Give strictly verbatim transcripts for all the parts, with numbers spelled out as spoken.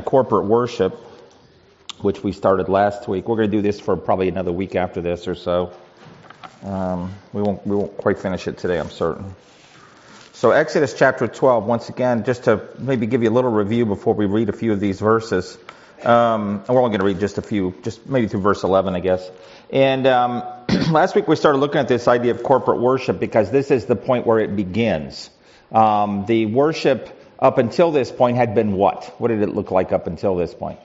corporate worship, which we started last week. We're going to do this for probably another week after this or so. Um, we won't we won't quite finish it today, I'm certain. So Exodus chapter twelve, once again, just to maybe give you a little review before we read a few of these verses. Um, and we're only going to read just a few, just maybe through verse eleven, I guess. And um, last week we started looking at this idea of corporate worship because this is the point where it begins. Um, the worship up until this point had been what? What did it look like up until this point?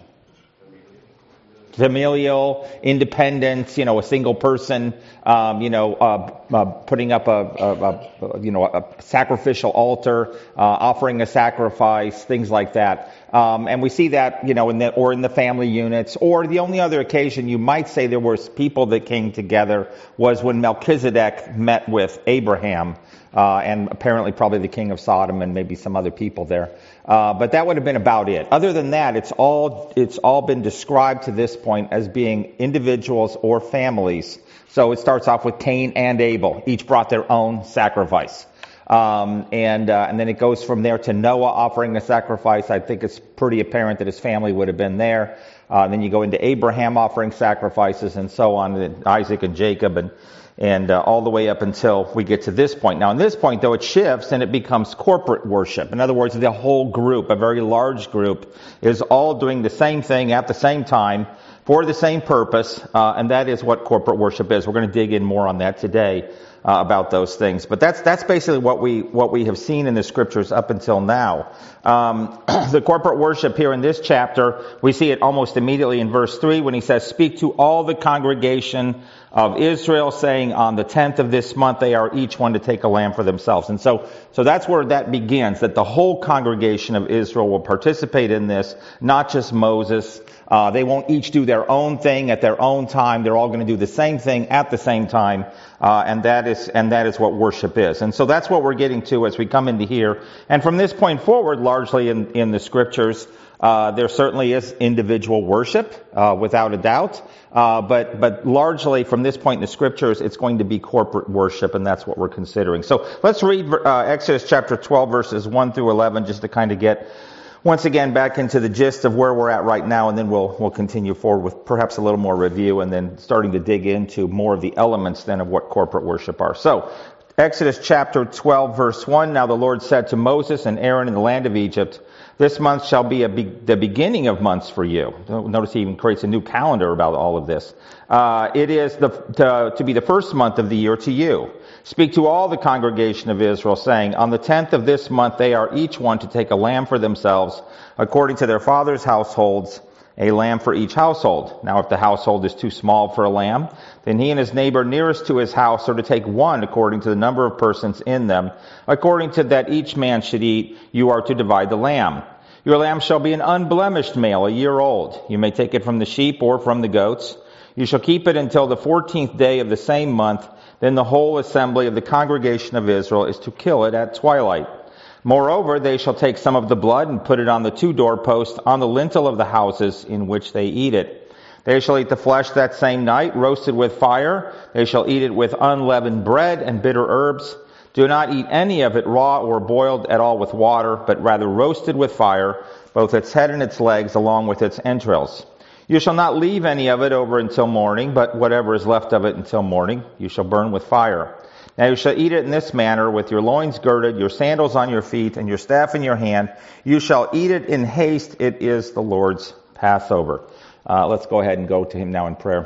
Familial, independence, you know, a single person, um, you know, uh, uh, putting up a, a, a, you know, a sacrificial altar, uh, offering a sacrifice, things like that. Um, and we see that, you know, in the, or in the family units, or the only other occasion you might say there was people that came together was when Melchizedek met with Abraham, uh, and apparently probably the king of Sodom and maybe some other people there. Uh, but that would have been about it. Other than that, it's all, it's all been described to this point as being individuals or families. So it starts off with Cain and Abel. Each brought their own sacrifice. Um, and, uh, and then it goes from there to Noah offering a sacrifice. I think it's pretty apparent that his family would have been there. Uh, then you go into Abraham offering sacrifices and so on, and Isaac and Jacob and, and uh, all the way up until we get to this point. Now, in this point, though, it shifts and it becomes corporate worship. In other words, the whole group, a very large group, is all doing the same thing at the same time for the same purpose, uh, and that is what corporate worship is. We're going to dig in more on that today uh, about those things. But that's that's basically what we what we have seen in the scriptures up until now. Um, the corporate worship here in this chapter, we see it almost immediately in verse three when he says, "Speak to all the congregation of Israel, saying, on the tenth of this month they are each one to take a lamb for themselves." And so, so that's where that begins, that the whole congregation of Israel will participate in this, not just Moses. Uh, they won't each do their own thing at their own time. They're all going to do the same thing at the same time, uh, and that is and that is what worship is. And so that's what we're getting to as we come into here. And from this point forward, largely in, in the scriptures, Uh, there certainly is individual worship, uh, without a doubt. Uh, but, but largely from this point in the scriptures, it's going to be corporate worship, and that's what we're considering. So let's read, uh, Exodus chapter twelve, verses one through eleven, just to kind of get, once again, back into the gist of where we're at right now, and then we'll, we'll continue forward with perhaps a little more review, and then starting to dig into more of the elements then of what corporate worship are. So, Exodus chapter twelve, verse one, "Now the Lord said to Moses and Aaron in the land of Egypt, this month shall be, a be the beginning of months for you." Notice he even creates a new calendar about all of this. Uh, it is the, to, to be the first month of the year to you. "Speak to all the congregation of Israel, saying, on the tenth of this month they are each one to take a lamb for themselves, according to their fathers' households, a lamb for each household. Now if the household is too small for a lamb, then he and his neighbor nearest to his house are to take one according to the number of persons in them. According to that each man should eat, you are to divide the lamb. Your lamb shall be an unblemished male, a year old. You may take it from the sheep or from the goats. You shall keep it until the fourteenth day of the same month. Then the whole assembly of the congregation of Israel is to kill it at twilight. Moreover, they shall take some of the blood and put it on the two doorposts on the lintel of the houses in which they eat it. They shall eat the flesh that same night, roasted with fire. They shall eat it with unleavened bread and bitter herbs. Do not eat any of it raw or boiled at all with water, but rather roasted with fire, both its head and its legs, along with its entrails. You shall not leave any of it over until morning, but whatever is left of it until morning, you shall burn with fire. Now you shall eat it in this manner, with your loins girded, your sandals on your feet, and your staff in your hand. You shall eat it in haste. It is the Lord's Passover." Uh, let's go ahead and go to him now in prayer.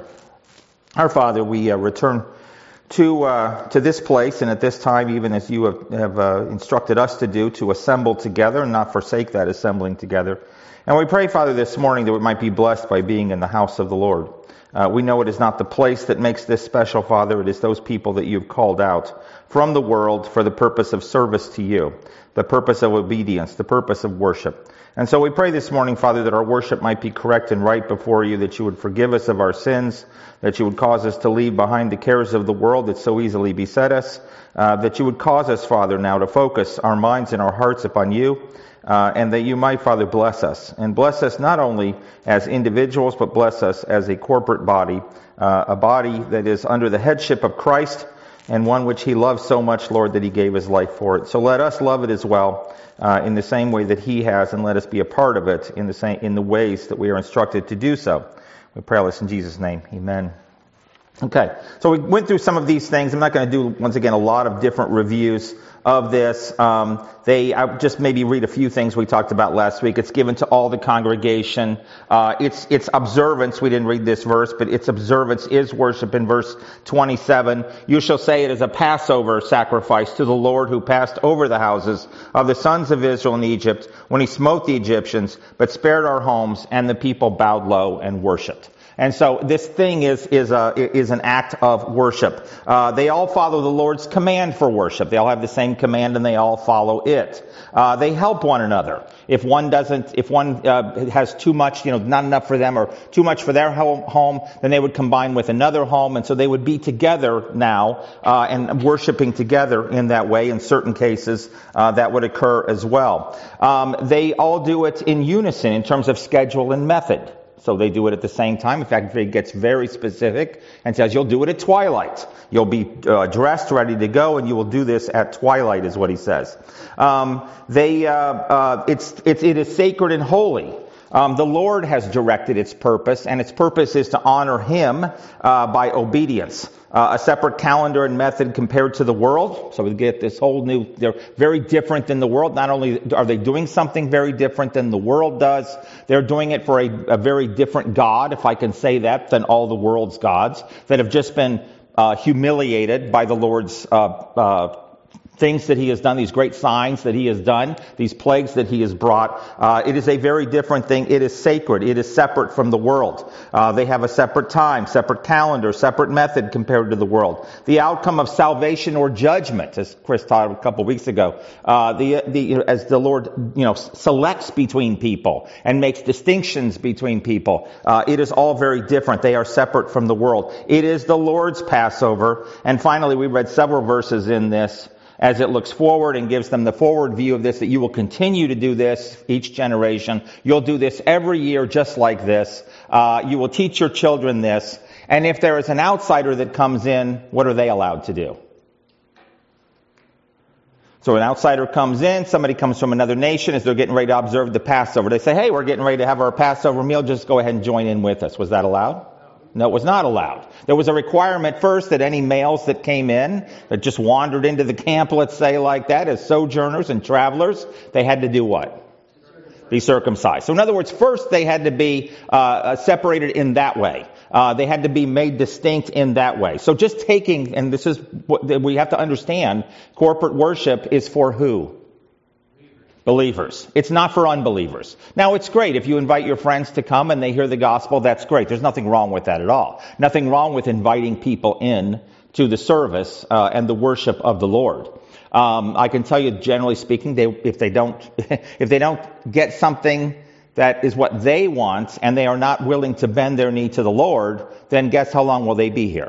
Our Father, we uh, return to uh, to this place, and at this time, even as you have, have uh, instructed us to do, to assemble together and not forsake that assembling together. And we pray, Father, this morning that we might be blessed by being in the house of the Lord. Uh, we know it is not the place that makes this special, Father. It is those people that you've called out from the world for the purpose of service to you, the purpose of obedience, the purpose of worship. And so we pray this morning, Father, that our worship might be correct and right before you, that you would forgive us of our sins, that you would cause us to leave behind the cares of the world that so easily beset us, uh, that you would cause us, Father, now to focus our minds and our hearts upon you, uh, and that you might, Father, bless us. And bless us not only as individuals, but bless us as a corporate body, uh, a body that is under the headship of Christ, and one which he loved so much, Lord, that he gave his life for it. So let us love it as well, uh, in the same way that he has, and let us be a part of it in the same in the ways that we are instructed to do so. We pray all this in Jesus' name. Amen. Okay, so we went through some of these things. I'm not going to do, once again, a lot of different reviews of this. Um, they, I just maybe read a few things we talked about last week. It's given to all the congregation. Uh, it's, it's observance. We didn't read this verse, but its observance is worship in verse twenty-seven. You shall say it is a Passover sacrifice to the Lord who passed over the houses of the sons of Israel in Egypt when he smote the Egyptians, but spared our homes, and the people bowed low and worshipped. And so this thing is is a is an act of worship. Uh, they all follow the Lord's command for worship. They all have the same command, and they all follow it. Uh, they help one another. If one doesn't, if one uh, has too much, you know, not enough for them, or too much for their home, then they would combine with another home, and so they would be together now uh, and worshiping together in that way. In certain cases, uh, that would occur as well. Um, they all do it in unison in terms of schedule and method. So they do it at the same time. In fact, it gets very specific and says you'll do it at twilight. You'll be uh, dressed, ready to go, and you will do this at twilight, is what he says. Um, they, uh, uh, it's, it's, it is sacred and holy. Um, the Lord has directed its purpose, and its purpose is to honor him uh, by obedience. Uh, a separate calendar and method compared to the world. So we get this whole new, they're very different than the world. Not only are they doing something very different than the world does, they're doing it for a, a very different God, if I can say that, than all the world's gods that have just been uh, humiliated by the Lord's uh, uh things that he has done, these great signs that he has done, these plagues that he has brought. Uh, it is a very different thing. It is sacred. It is separate from the world. Uh, they have a separate time, separate calendar, separate method compared to the world. The outcome of salvation or judgment, as Chris taught a couple of weeks ago, uh, the, the, as the Lord, you know, selects between people and makes distinctions between people, uh, it is all very different. They are separate from the world. It is the Lord's Passover. And finally, we read several verses in this as it looks forward and gives them the forward view of this, that you will continue to do this each generation. You'll do this every year just like this. Uh, you will teach your children this. And if there is an outsider that comes in, what are they allowed to do? So an outsider comes in, somebody comes from another nation as they're getting ready to observe the Passover. They say, hey, we're getting ready to have our Passover meal, just go ahead and join in with us. Was that allowed? No, it was not allowed. There was a requirement first that any males that came in, that just wandered into the camp, let's say like that, as sojourners and travelers, they had to do what? Be circumcised. So in other words, first they had to be uh, separated in that way. Uh, they had to be made distinct in that way. So just taking, and this is what we have to understand, corporate worship is for who? Believers. It's not for unbelievers. Now, it's great if you invite your friends to come and they hear the gospel. That's great. There's nothing wrong with that at all. Nothing wrong with inviting people in to the service uh, and the worship of the Lord. Um, I can tell you, generally speaking, they, if they don't, if they don't get something that is what they want, and they are not willing to bend their knee to the Lord, then guess how long will they be here?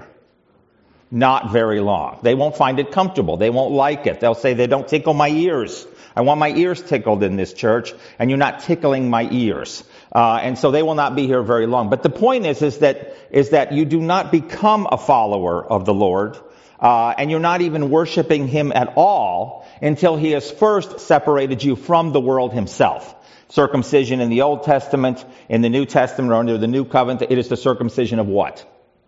Not very long. They won't find it comfortable. They won't like it. They'll say, they don't tickle my ears. I want my ears tickled in this church, and you're not tickling my ears. Uh, and so they will not be here very long. But the point is, is that, is that you do not become a follower of the Lord, uh, and you're not even worshiping him at all until he has first separated you from the world himself. Circumcision in the Old Testament, in the New Testament, or under the New Covenant, it is the circumcision of what?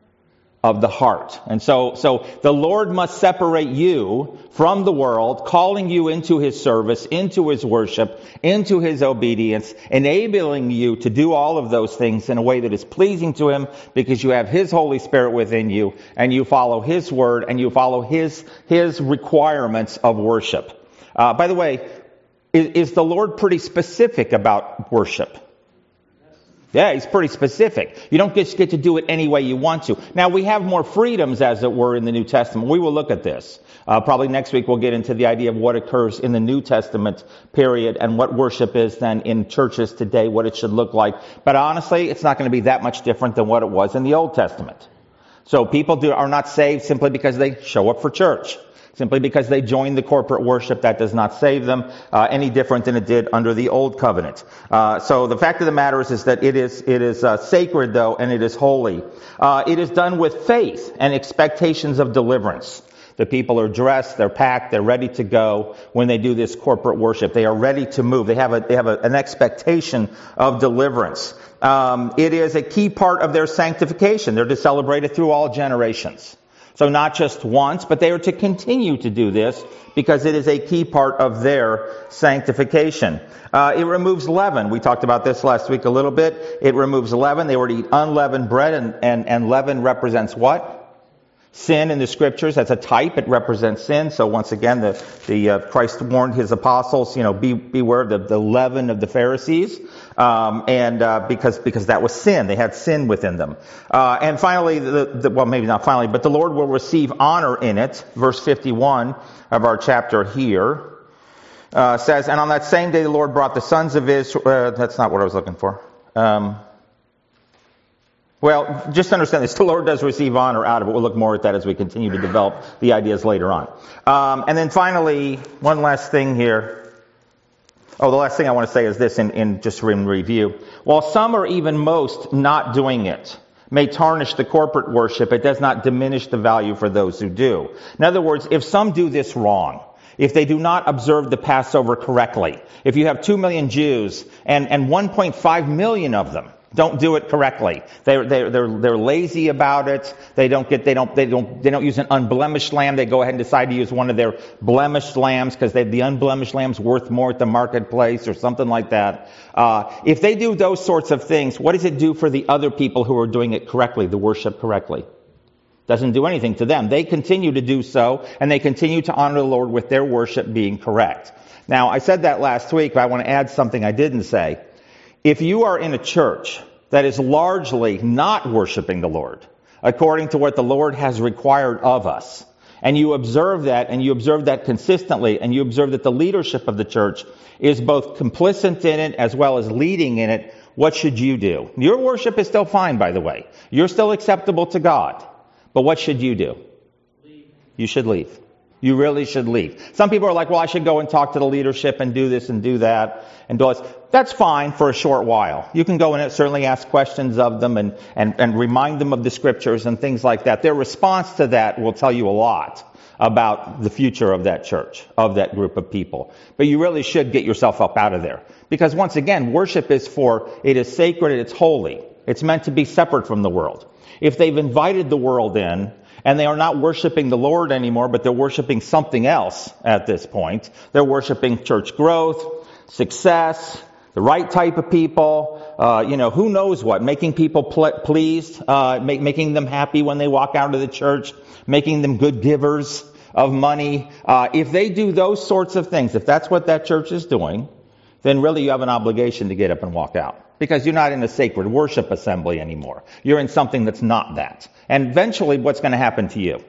Of the heart. And so, so the Lord must separate you from the world, calling you into his service, into his worship, into his obedience, enabling you to do all of those things in a way that is pleasing to him, because you have his Holy Spirit within you, and you follow his word, and you follow his, his requirements of worship. Uh, by the way, is, is the Lord pretty specific about worship? Yeah, he's pretty specific. You don't just get to do it any way you want to. Now, we have more freedoms, as it were, in the New Testament. We will look at this. Uh, probably next week we'll get into the idea of what occurs in the New Testament period and what worship is then in churches today, what it should look like. But honestly, it's not going to be that much different than what it was in the Old Testament. So people do, are not saved simply because they show up for church. Simply because they join the corporate worship, that does not save them uh, any different than it did under the old covenant. Uh, so the fact of the matter is, is that it is it is uh, sacred, though, and it is holy. Uh, it is done with faith and expectations of deliverance. The people are dressed, they're packed, they're ready to go when they do this corporate worship. They are ready to move. They have a, they have a, an expectation of deliverance. Um, it is a key part of their sanctification. They're to celebrate it through all generations. So not just once, but they are to continue to do this because it is a key part of their sanctification. Uh, it removes leaven. We talked about this last week a little bit. It removes leaven. They were to eat unleavened bread, and, and, and leaven represents what? Sin in the scriptures. That's a type. It represents sin. So once again, the, the uh, Christ warned his apostles, you know, be beware of the, the leaven of the Pharisees, um, and uh, because because that was sin. They had sin within them. Uh, and finally, the, the, well, maybe not finally, but the Lord will receive honor in it. Verse fifty-one of our chapter here uh, says, and on that same day the Lord brought the sons of Israel. Uh, that's not what I was looking for. Um, Well, just understand this. The Lord does receive honor out of it. We'll look more at that as we continue to develop the ideas later on. Um, and then finally, one last thing here. Oh, the last thing I want to say is this in, in just in review. While some or even most not doing it may tarnish the corporate worship, it does not diminish the value for those who do. In other words, if some do this wrong, if they do not observe the Passover correctly, if you have two million Jews and, and one point five million of them don't do it correctly. They're, they're, they're, they're lazy about it. They don't get, they don't, they don't, they don't use an unblemished lamb. They go ahead and decide to use one of their blemished lambs because the unblemished lamb's worth more at the marketplace or something like that. Uh, if they do those sorts of things, what does it do for the other people who are doing it correctly, the worship correctly? Doesn't do anything to them. They continue to do so, and they continue to honor the Lord with their worship being correct. Now, I said that last week, but I want to add something I didn't say. If you are in a church that is largely not worshiping the Lord, according to what the Lord has required of us, and you observe that, and you observe that consistently, and you observe that the leadership of the church is both complicit in it as well as leading in it, what should you do? Your worship is still fine, by the way. You're still acceptable to God. But what should you do? Leave. You should leave. You really should leave. Some people are like, well, I should go and talk to the leadership and do this and do that and do this. That's fine for a short while. You can go and certainly ask questions of them and, and, and remind them of the scriptures and things like that. Their response to that will tell you a lot about the future of that church, of that group of people. But you really should get yourself up out of there. Because once again, worship is for, it is sacred, it's holy. It's meant to be separate from the world. If they've invited the world in, and they are not worshiping the Lord anymore, but they're worshiping something else at this point. They're worshiping church growth, success, the right type of people, uh, you know, who knows what, making people ple- pleased, uh, make, making them happy when they walk out of the church, making them good givers of money. Uh, if they do those sorts of things, if that's what that church is doing, then really you have an obligation to get up and walk out. Because you're not in a sacred worship assembly anymore. You're in something that's not that. And eventually, what's going to happen to you?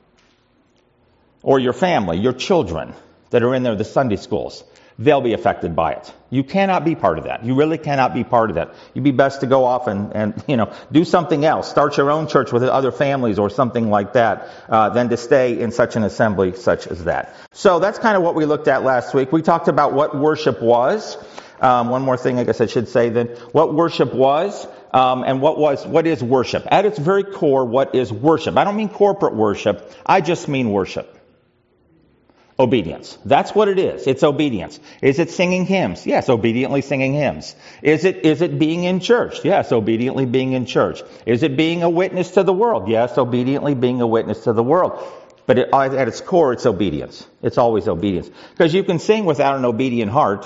Or your family, your children that are in there, the Sunday schools. They'll be affected by it. You cannot be part of that. You really cannot be part of that. You'd be best to go off and, and you know, do something else. Start your own church with other families or something like that, uh, than to stay in such an assembly such as that. So that's kind of what we looked at last week. We talked about what worship was. Um, one more thing I guess I should say then. What worship was, um, and what was, what is worship? At its very core, what is worship? I don't mean corporate worship. I just mean worship. Obedience. That's what it is. It's obedience. Is it singing hymns? Yes, obediently singing hymns. Is it, is it being in church? Yes, obediently being in church. Is it being a witness to the world? Yes, obediently being a witness to the world. But it, at its core, it's obedience. It's always obedience. Because you can sing without an obedient heart.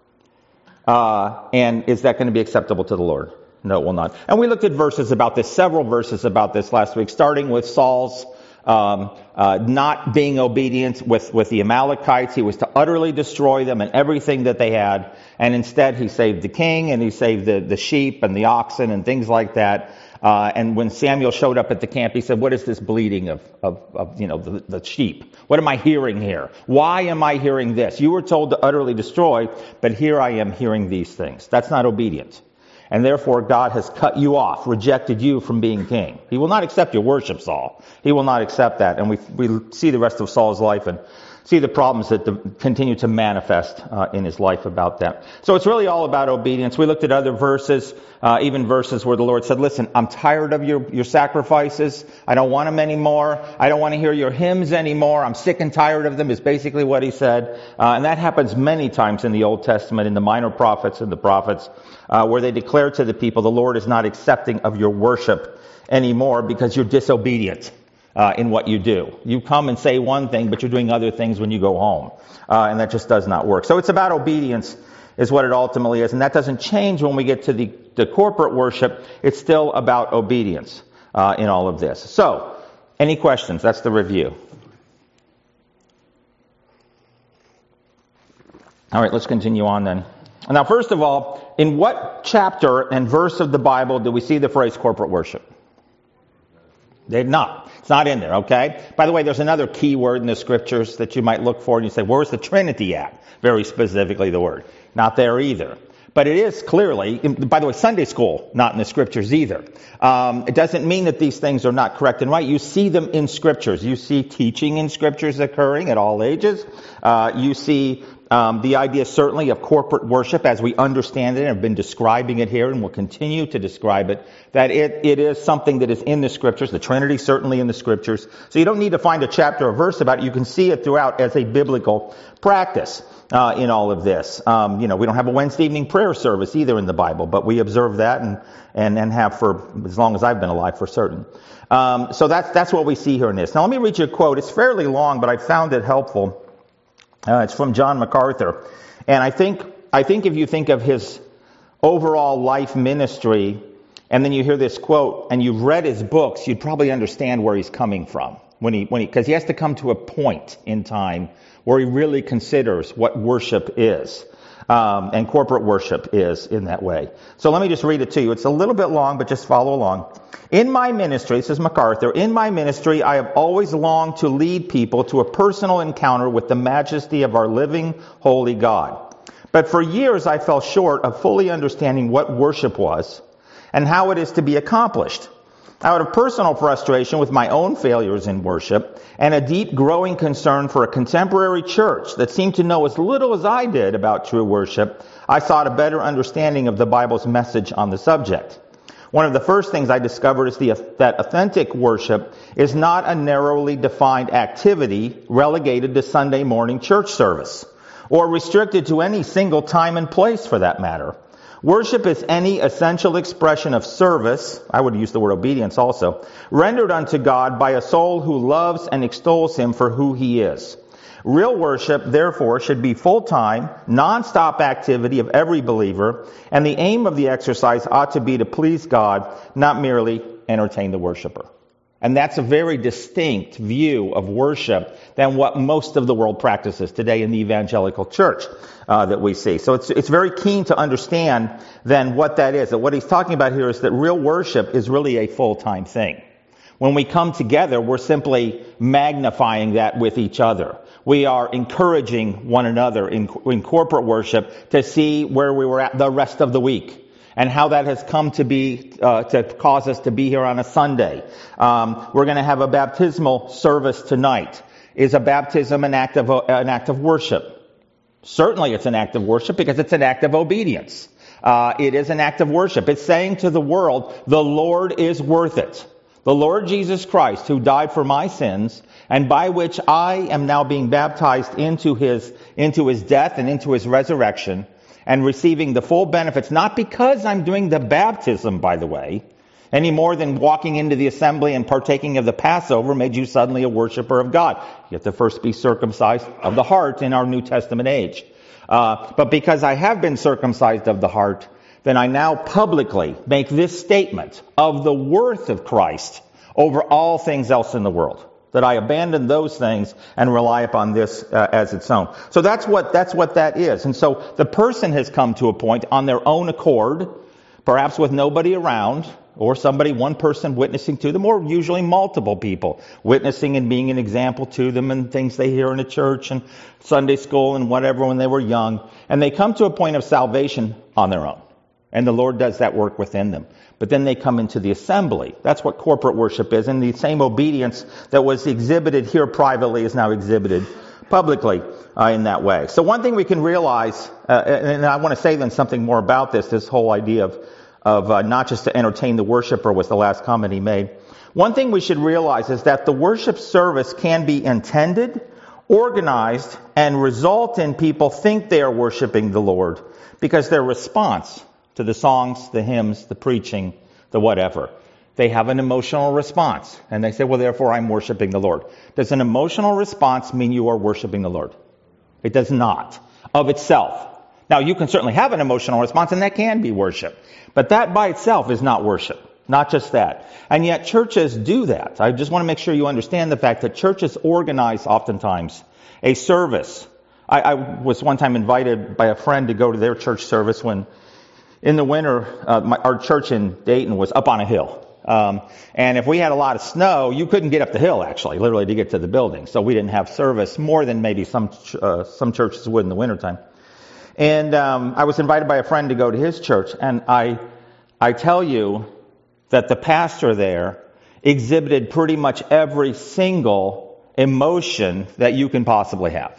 Uh, and is that going to be acceptable to the Lord? No, it will not. And we looked at verses about this, several verses about this last week, starting with Saul's um, uh, not being obedient with, with the Amalekites. He was to utterly destroy them and everything that they had. And instead, he saved the king and he saved the, the sheep and the oxen and things like that. Uh, and when Samuel showed up at the camp, he said, what is this bleating of, of, of you know, the, the sheep? What am I hearing here? Why am I hearing this? You were told to utterly destroy, but here I am hearing these things. That's not obedient. And therefore, God has cut you off, rejected you from being king. He will not accept your worship, Saul. He will not accept that. And we we see the rest of Saul's life in see the problems that the, continue to manifest uh, in his life about that. So it's really all about obedience. We looked at other verses, uh, even verses where the Lord said, listen, I'm tired of your, your sacrifices. I don't want them anymore. I don't want to hear your hymns anymore. I'm sick and tired of them is basically what he said. Uh, and that happens many times in the Old Testament, in the minor prophets and the prophets, uh, where they declare to the people, the Lord is not accepting of your worship anymore because you're disobedient. Uh, in what you do. You come and say one thing, but you're doing other things when you go home. Uh, and that just does not work. So it's about obedience is what it ultimately is. And that doesn't change when we get to the, the corporate worship. It's still about obedience uh, in all of this. So, any questions? That's the review. All right, let's continue on then. Now, first of all, in what chapter and verse of the Bible do we see the phrase corporate worship? They're not. It's not in there, okay? By the way, there's another key word in the scriptures that you might look for and you say, where's the Trinity at? Very specifically the word. Not there either. But it is clearly, by the way, Sunday school, not in the scriptures either. Um, it doesn't mean that these things are not correct and right. You see them in scriptures. You see teaching in scriptures occurring at all ages. Uh, you see um, the idea certainly of corporate worship as we understand it and have been describing it here and will continue to describe it, that it, it is something that is in the scriptures. The Trinity certainly in the scriptures. So you don't need to find a chapter or verse about it. You can see it throughout as a biblical practice. Uh, in all of this. Um, you know, we don't have a Wednesday evening prayer service either in the Bible, but we observe that and, and, and have for as long as I've been alive for certain. Um, so that's, that's what we see here in this. Now let me read you a quote. It's fairly long, but I found it helpful. Uh, it's from John MacArthur. And I think, I think if you think of his overall life ministry, and then you hear this quote, and you've read his books, you'd probably understand where he's coming from. When he, when he, because he has to come to a point in time where he really considers what worship is, um, and corporate worship is in that way. So let me just read it to you. It's a little bit long, but just follow along. In my ministry, this is MacArthur, in my ministry I have always longed to lead people to a personal encounter with the majesty of our living, holy God. But for years I fell short of fully understanding what worship was and how it is to be accomplished. Out of personal frustration with my own failures in worship and a deep growing concern for a contemporary church that seemed to know as little as I did about true worship, I sought a better understanding of the Bible's message on the subject. One of the first things I discovered is the, that authentic worship is not a narrowly defined activity relegated to Sunday morning church service, or restricted to any single time and place for that matter. Worship is any essential expression of service, I would use the word obedience also, rendered unto God by a soul who loves and extols Him for who He is. Real worship, therefore, should be full-time, non-stop activity of every believer, and the aim of the exercise ought to be to please God, not merely entertain the worshiper. And that's a very distinct view of worship than what most of the world practices today in the evangelical church uh, that we see. So it's it's very keen to understand then what that is. And what he's talking about here is that real worship is really a full-time thing. When we come together, we're simply magnifying that with each other. We are encouraging one another in, in corporate worship to see where we were at the rest of the week. And how that has come to be, uh, to cause us to be here on a Sunday. Um, we're going to have a baptismal service tonight. Is a baptism an act of, an act of worship? Certainly it's an act of worship because it's an act of obedience. Uh, it is an act of worship. It's saying to the world, the Lord is worth it. The Lord Jesus Christ, who died for my sins, and by which I am now being baptized into his, into his death and into his resurrection, and receiving the full benefits, not because I'm doing the baptism, by the way, any more than walking into the assembly and partaking of the Passover made you suddenly a worshiper of God. You have to first be circumcised of the heart in our New Testament age. Uh, but because I have been circumcised of the heart, then I now publicly make this statement of the worth of Christ over all things else in the world. That I abandon those things and rely upon this uh, as its own. So that's what that's what that is. And so the person has come to a point on their own accord, perhaps with nobody around, or somebody, one person witnessing to them, or usually multiple people witnessing and being an example to them and things they hear in a church and Sunday school and whatever when they were young. And they come to a point of salvation on their own. And the Lord does that work within them. But then they come into the assembly. That's what corporate worship is. And the same obedience that was exhibited here privately is now exhibited publicly uh, in that way. So one thing we can realize, uh, and I want to say then something more about this, this whole idea of, of uh, not just to entertain the worshiper was the last comment he made. One thing we should realize is that the worship service can be intended, organized, and result in people think they are worshiping the Lord because their response to the songs, the hymns, the preaching, the whatever. They have an emotional response. And they say, well, therefore I'm worshiping the Lord. Does an emotional response mean you are worshiping the Lord? It does not, of itself. Now, you can certainly have an emotional response, and that can be worship. But that by itself is not worship. Not just that. And yet churches do that. I just want to make sure you understand the fact that churches organize oftentimes a service. I, I was one time invited by a friend to go to their church service when in the winter, uh, my, our church in Dayton was up on a hill. Um, and if we had a lot of snow, you couldn't get up the hill, actually, literally to get to the building. So we didn't have service more than maybe some uh, some churches would in the wintertime. And um, I was invited by a friend to go to his church. And I, I tell you that the pastor there exhibited pretty much every single emotion that you can possibly have.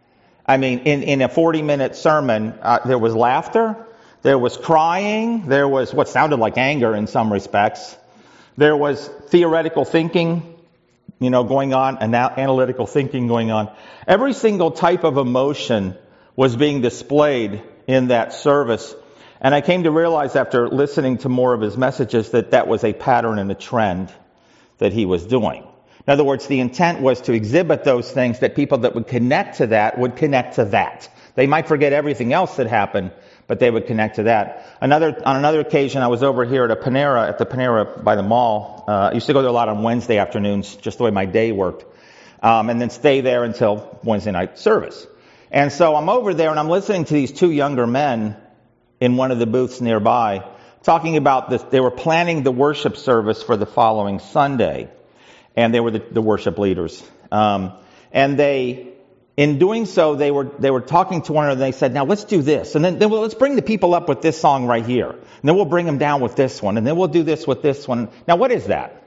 I mean, in, in a forty-minute sermon, uh, there was laughter. There was crying. There was what sounded like anger in some respects. There was theoretical thinking, you know, going on, ana- analytical thinking going on. Every single type of emotion was being displayed in that service. And I came to realize after listening to more of his messages that that was a pattern and a trend that he was doing. In other words, the intent was to exhibit those things that people that would connect to that would connect to that. They might forget everything else that happened, but they would connect to that. Another on another occasion, I was over here at a Panera, at the Panera by the mall. Uh, I used to go there a lot on Wednesday afternoons, just the way my day worked, um, and then stay there until Wednesday night service. And so I'm over there, and I'm listening to these two younger men in one of the booths nearby, talking about this. They were planning the worship service for the following Sunday, and they were the, the worship leaders. Um, and they... In doing so, they were they were talking to one another. And they said, "Now let's do this, and then, then we'll, let's bring the people up with this song right here, and then we'll bring them down with this one, and then we'll do this with this one." Now, what is that?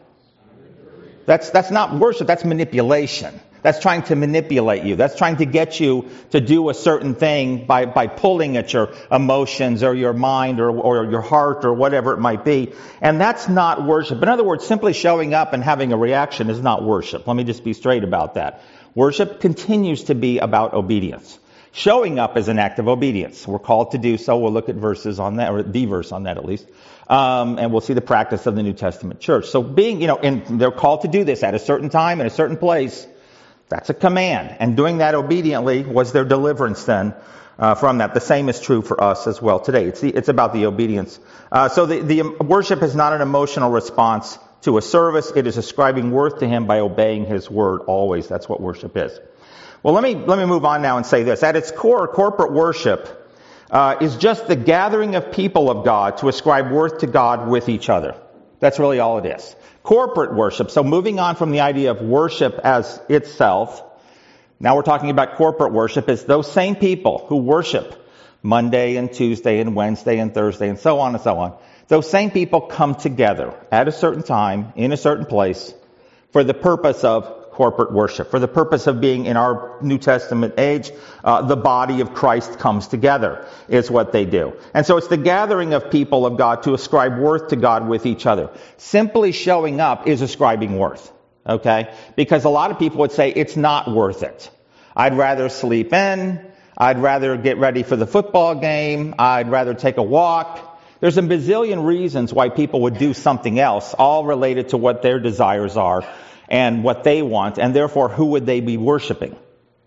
That's that's not worship. That's manipulation. That's trying to manipulate you. That's trying to get you to do a certain thing by by pulling at your emotions or your mind or or your heart or whatever it might be. And that's not worship. In other words, simply showing up and having a reaction is not worship. Let me just be straight about that. Worship continues to be about obedience. Showing up is an act of obedience. We're called to do so. We'll look at verses on that, or the verse on that at least. Um, and we'll see the practice of the New Testament church. So being, you know, and they're called to do this at a certain time, in a certain place. That's a command. And doing that obediently was their deliverance then uh, from that. The same is true for us as well today. It's, the, it's about the obedience. Uh, so the, the worship is not an emotional response to a service. It is ascribing worth to Him by obeying His word always. That's what worship is. Well, let me let me move on now and say this. At its core, corporate worship uh, is just the gathering of people of God to ascribe worth to God with each other. That's really all it is. Corporate worship. So moving on from the idea of worship as itself, now we're talking about corporate worship. Is those same people who worship Monday and Tuesday and Wednesday and Thursday and so on and so on. Those same people come together at a certain time, in a certain place, for the purpose of corporate worship. For the purpose of being, in our New Testament age, uh, the body of Christ comes together, is what they do. And so it's the gathering of people of God to ascribe worth to God with each other. Simply showing up is ascribing worth, okay? Because a lot of people would say, it's not worth it. I'd rather sleep in. I'd rather get ready for the football game. I'd rather take a walk. There's a bazillion reasons why people would do something else, all related to what their desires are and what they want, and therefore who would they be worshiping?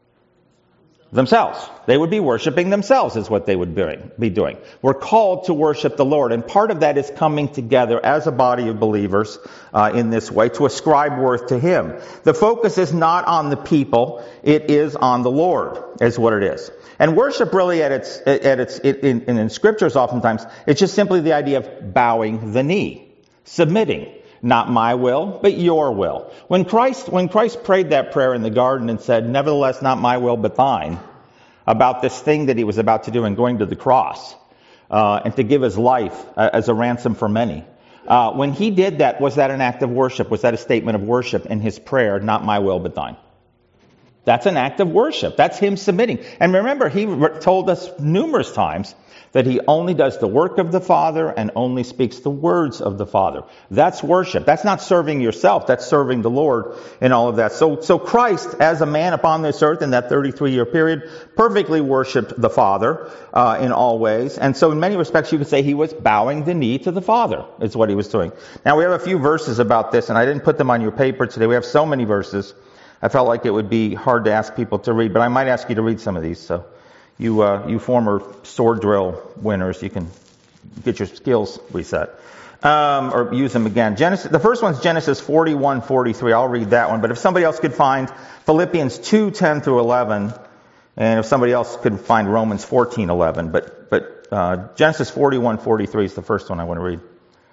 Themselves. They would be worshiping themselves is what they would be doing. We're called to worship the Lord, and part of that is coming together as a body of believers uh, in this way to ascribe worth to Him. The focus is not on the people, it is on the Lord, is what it is. And worship really at its, at its, in, in, in scriptures oftentimes, it's just simply the idea of bowing the knee, submitting. Not my will, but your will. When Christ, when Christ prayed that prayer in the garden and said, "Nevertheless, not my will, but thine," about this thing that He was about to do and going to the cross, uh, and to give his life uh, as a ransom for many. Uh, when he did that, was that an act of worship? Was that a statement of worship in his prayer, not my will but thine? That's an act of worship. That's him submitting. And remember, he told us numerous times that he only does the work of the Father and only speaks the words of the Father. That's worship. That's not serving yourself. That's serving the Lord in all of that. So, so Christ, as a man upon this earth in that thirty-three year period, perfectly worshiped the Father uh, in all ways. And so in many respects, you could say he was bowing the knee to the Father, is what he was doing. Now, we have a few verses about this, and I didn't put them on your paper today. We have so many verses. I felt like it would be hard to ask people to read, but I might ask you to read some of these. So you uh, you former sword drill winners, you can get your skills reset um, or use them again. Genesis. The first one's Genesis forty-one forty-three. I'll read that one. But if somebody else could find Philippians two ten through eleven, and if somebody else could find Romans fourteen eleven, but but uh, Genesis forty-one forty-three is the first one I want to read.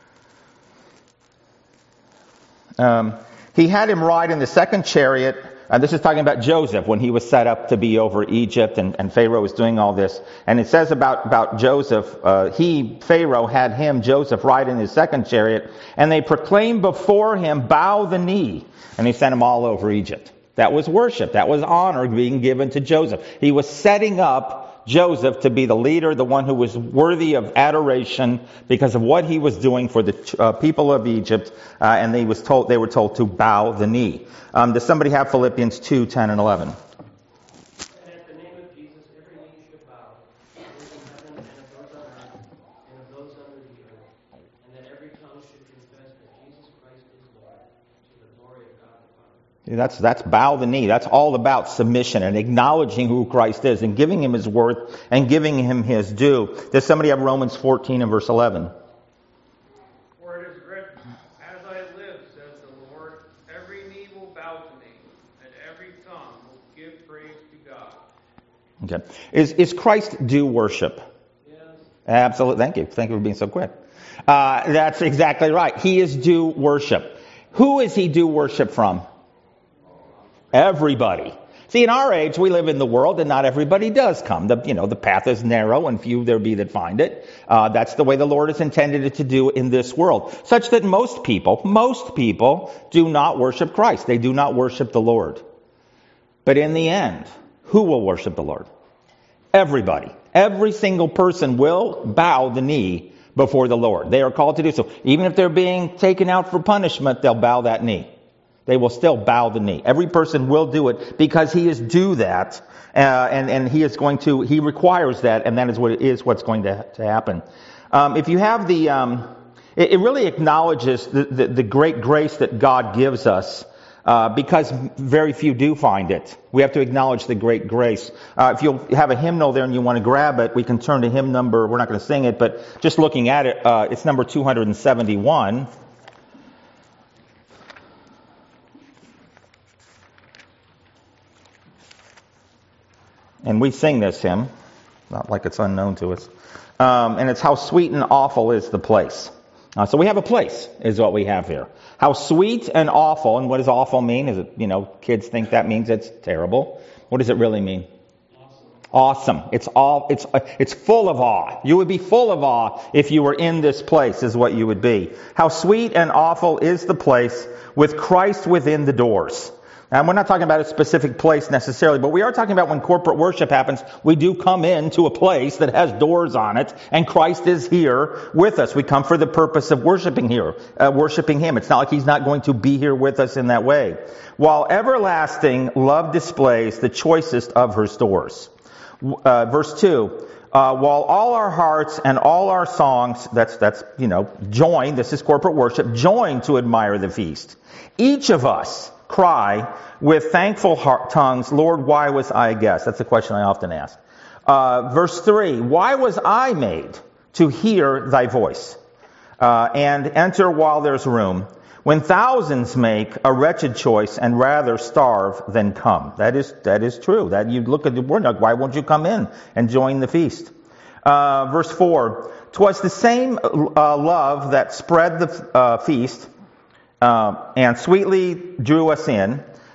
Um, he had him ride in the second chariot. And this is talking about Joseph when he was set up to be over Egypt and, and Pharaoh was doing all this. And it says about, about Joseph, uh, he, Pharaoh, had him, Joseph, ride in his second chariot. And they proclaimed before him, bow the knee. And he sent him all over Egypt. That was worship. That was honor being given to Joseph. He was setting up Joseph to be the leader, the one who was worthy of adoration because of what he was doing for the uh, people of Egypt, uh, and they was told they were told to bow the knee. Um, does somebody have Philippians two ten and eleven? And at the name of Jesus, every knee should bow, those in heaven and of those on earth and of those under the earth, and that every tongue should confess that Jesus Christ is Lord, to the glory of God the Father. That's that's bow the knee. That's all about submission and acknowledging who Christ is and giving him his worth and giving him his due. Does somebody have Romans fourteen and verse eleven? For it is written, as I live, says the Lord, every knee will bow to me, and every tongue will give praise to God. Okay. Is is Christ due worship? Yes. Absolutely. Thank you. Thank you for being so quick. Uh, that's exactly right. He is due worship. Who is he due worship from? Everybody. See, in our age, we live in the world, and not everybody does come. The, you know, the path is narrow, and few there be that find it. Uh, that's the way the Lord has intended it to do in this world, such that most people, most people, do not worship Christ. They do not worship the Lord. But in the end, who will worship the Lord? Everybody. Every single person will bow the knee before the Lord. They are called to do so. Even if they're being taken out for punishment, they'll bow that knee. They will still bow the knee. Every person will do it because he is due that, uh, and and he is going to. He requires that, and that is what it is. What's going to to happen? Um, if you have the, um, it, it really acknowledges the, the the great grace that God gives us, uh, because very few do find it. We have to acknowledge the great grace. Uh, if you'll have a hymnal there and you want to grab it, we can turn to hymn number. We're not going to sing it, but just looking at it, uh, it's number two hundred seventy-one. And we sing this hymn, not like it's unknown to us. Um, and it's how sweet and awful is the place. Uh, so we have a place, is what we have here. How sweet and awful, and what does awful mean? Is it, you know, kids think that means it's terrible. What does it really mean? Awesome. Awesome. It's all, it's, uh, it's full of awe. You would be full of awe if you were in this place, is what you would be. How sweet and awful is the place with Christ within the doors. And we're not talking about a specific place necessarily, but we are talking about when corporate worship happens, we do come into a place that has doors on it, and Christ is here with us. We come for the purpose of worshiping here, uh, worshiping Him. It's not like He's not going to be here with us in that way. While everlasting love displays the choicest of her stores. Uh, verse two, uh, while all our hearts and all our songs, that's, that's, you know, join, this is corporate worship, join to admire the feast. Each of us cry with thankful heart, tongues, Lord, why was I a guest? That's a question I often ask. Uh, verse three, why was I made to hear thy voice uh, and enter while there's room, when thousands make a wretched choice and rather starve than come? That is that is true. That you look at the word, why won't you come in and join the feast? Uh, verse four, 'twas the same uh, love that spread the uh, feast, Uh, and sweetly drew us in,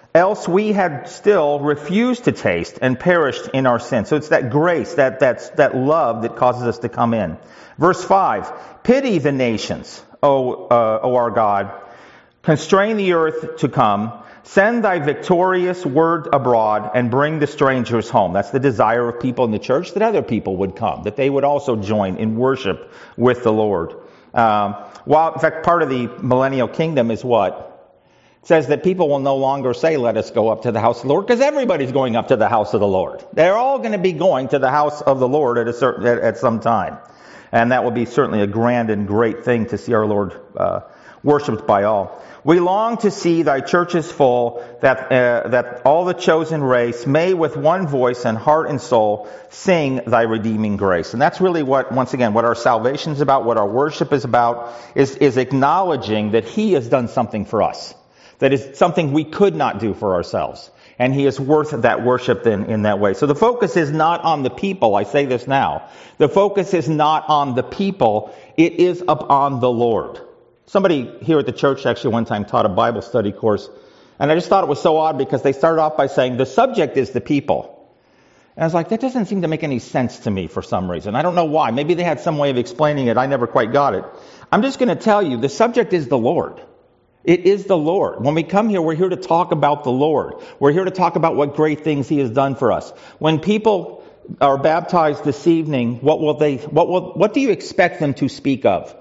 else we had still refused to taste and perished in our sin. So it's that grace, that, that, that love that causes us to come in. Verse five, pity the nations, O, uh, O our God. Constrain the earth to come. Send thy victorious word abroad and bring the strangers home. That's the desire of people in the church, that other people would come, that they would also join in worship with the Lord. Um, while, in fact, part of the millennial kingdom is what? It says that people will no longer say, let us go up to the house of the Lord, because everybody's going up to the house of the Lord. They're all going to be going to the house of the Lord at a certain, at, at some time. And that will be certainly a grand and great thing to see our Lord uh, worshipped by all. We long to see thy churches full, that uh, that all the chosen race may with one voice and heart and soul sing thy redeeming grace. And that's really what, once again, what our salvation is about, what our worship is about, is, is acknowledging that He has done something for us. That is something we could not do for ourselves. And He is worth that worship in, in that way. So the focus is not on the people. I say this now. The focus is not on the people. It is upon the Lord. Somebody here at the church actually one time taught a Bible study course, and I just thought it was so odd because they started off by saying the subject is the people. And I was like, that doesn't seem to make any sense to me for some reason. I don't know why. Maybe they had some way of explaining it. I never quite got it. I'm just going to tell you, the subject is the Lord. It is the Lord. When we come here, we're here to talk about the Lord. We're here to talk about what great things He has done for us. When people are baptized this evening, what will they, what will, what do you expect them to speak of?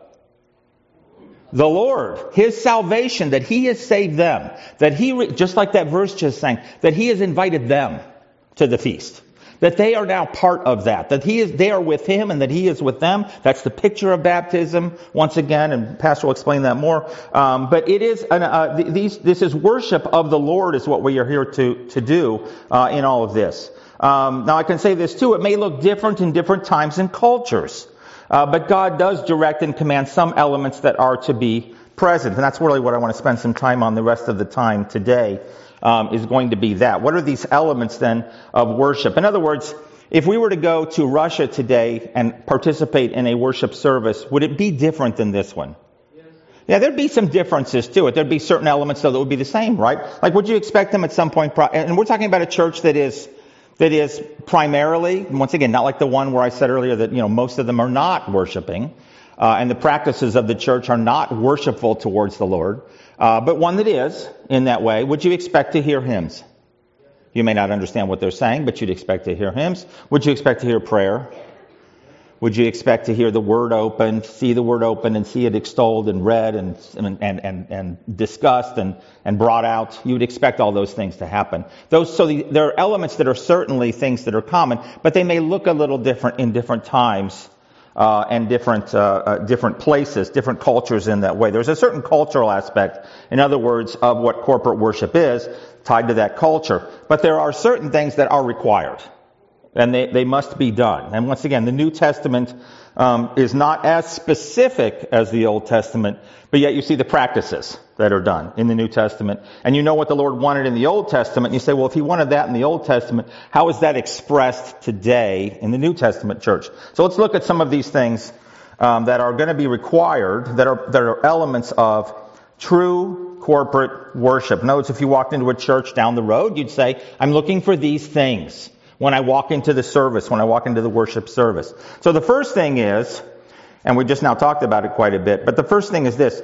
The Lord, His salvation, that He has saved them, that He, just like that verse just sang, that He has invited them to the feast, that they are now part of that, that He is, they are with Him and that He is with them. That's the picture of baptism, once again, and Pastor will explain that more. Um, but it is, an, uh, these, this is worship of the Lord is what we are here to, to do uh, in all of this. Um, now I can say this too, it may look different in different times and cultures. Uh, but God does direct and command some elements that are to be present. And that's really what I want to spend some time on the rest of the time today, um, is going to be that. What are these elements then of worship? In other words, if we were to go to Russia today and participate in a worship service, would it be different than this one? Yes. Yeah, there'd be some differences to it. There'd be certain elements though that would be the same, right? Like would you expect them at some point, pro- and we're talking about a church that is That is primarily, once again, not like the one where I said earlier that, you know, most of them are not worshiping, uh, and the practices of the church are not worshipful towards the Lord, uh, but one that is in that way. Would you expect to hear hymns? You may not understand what they're saying, but you'd expect to hear hymns. Would you expect to hear prayer? Would you expect to hear the Word opened, see the Word opened, and see it extolled and read and and and, and discussed and, and brought out? You would expect all those things to happen. Those so the, there are elements that are certainly things that are common, but they may look a little different in different times uh, and different uh, uh, different places, different cultures in that way. There's a certain cultural aspect, in other words, of what corporate worship is tied to that culture. But there are certain things that are required. And they, they must be done. And once again, the New Testament um, is not as specific as the Old Testament, but yet you see the practices that are done in the New Testament. And you know what the Lord wanted in the Old Testament. And you say, well, if He wanted that in the Old Testament, how is that expressed today in the New Testament church? So let's look at some of these things um, that are going to be required, that are, that are elements of true corporate worship. Notice if you walked into a church down the road, you'd say, I'm looking for these things when I walk into the service, when I walk into the worship service. So the first thing is, and we just now talked about it quite a bit, but the first thing is this.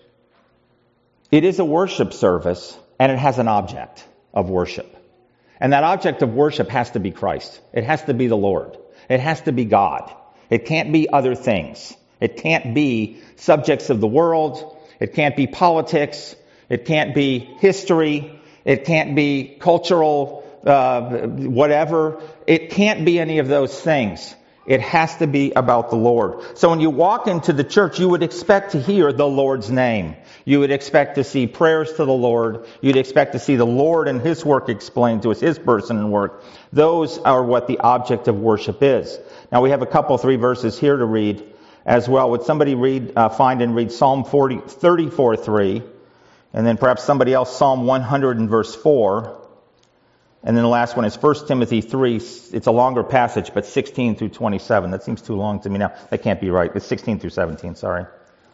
It is a worship service, and it has an object of worship. And that object of worship has to be Christ. It has to be the Lord. It has to be God. It can't be other things. It can't be subjects of the world. It can't be politics. It can't be history. It can't be cultural Uh, whatever. It can't be any of those things. It has to be about the Lord. So when you walk into the church, you would expect to hear the Lord's name. You would expect to see prayers to the Lord. You'd expect to see the Lord and His work explained to us, His person and work. Those are what the object of worship is. Now we have a couple, three verses here to read as well. Would somebody read, uh, find and read Psalm forty, thirty-four, three, and then perhaps somebody else Psalm one hundred and verse four. And then the last one is First Timothy three. It's a longer passage, but sixteen through twenty-seven. That seems too long to me now. That can't be right. It's sixteen through seventeen, sorry.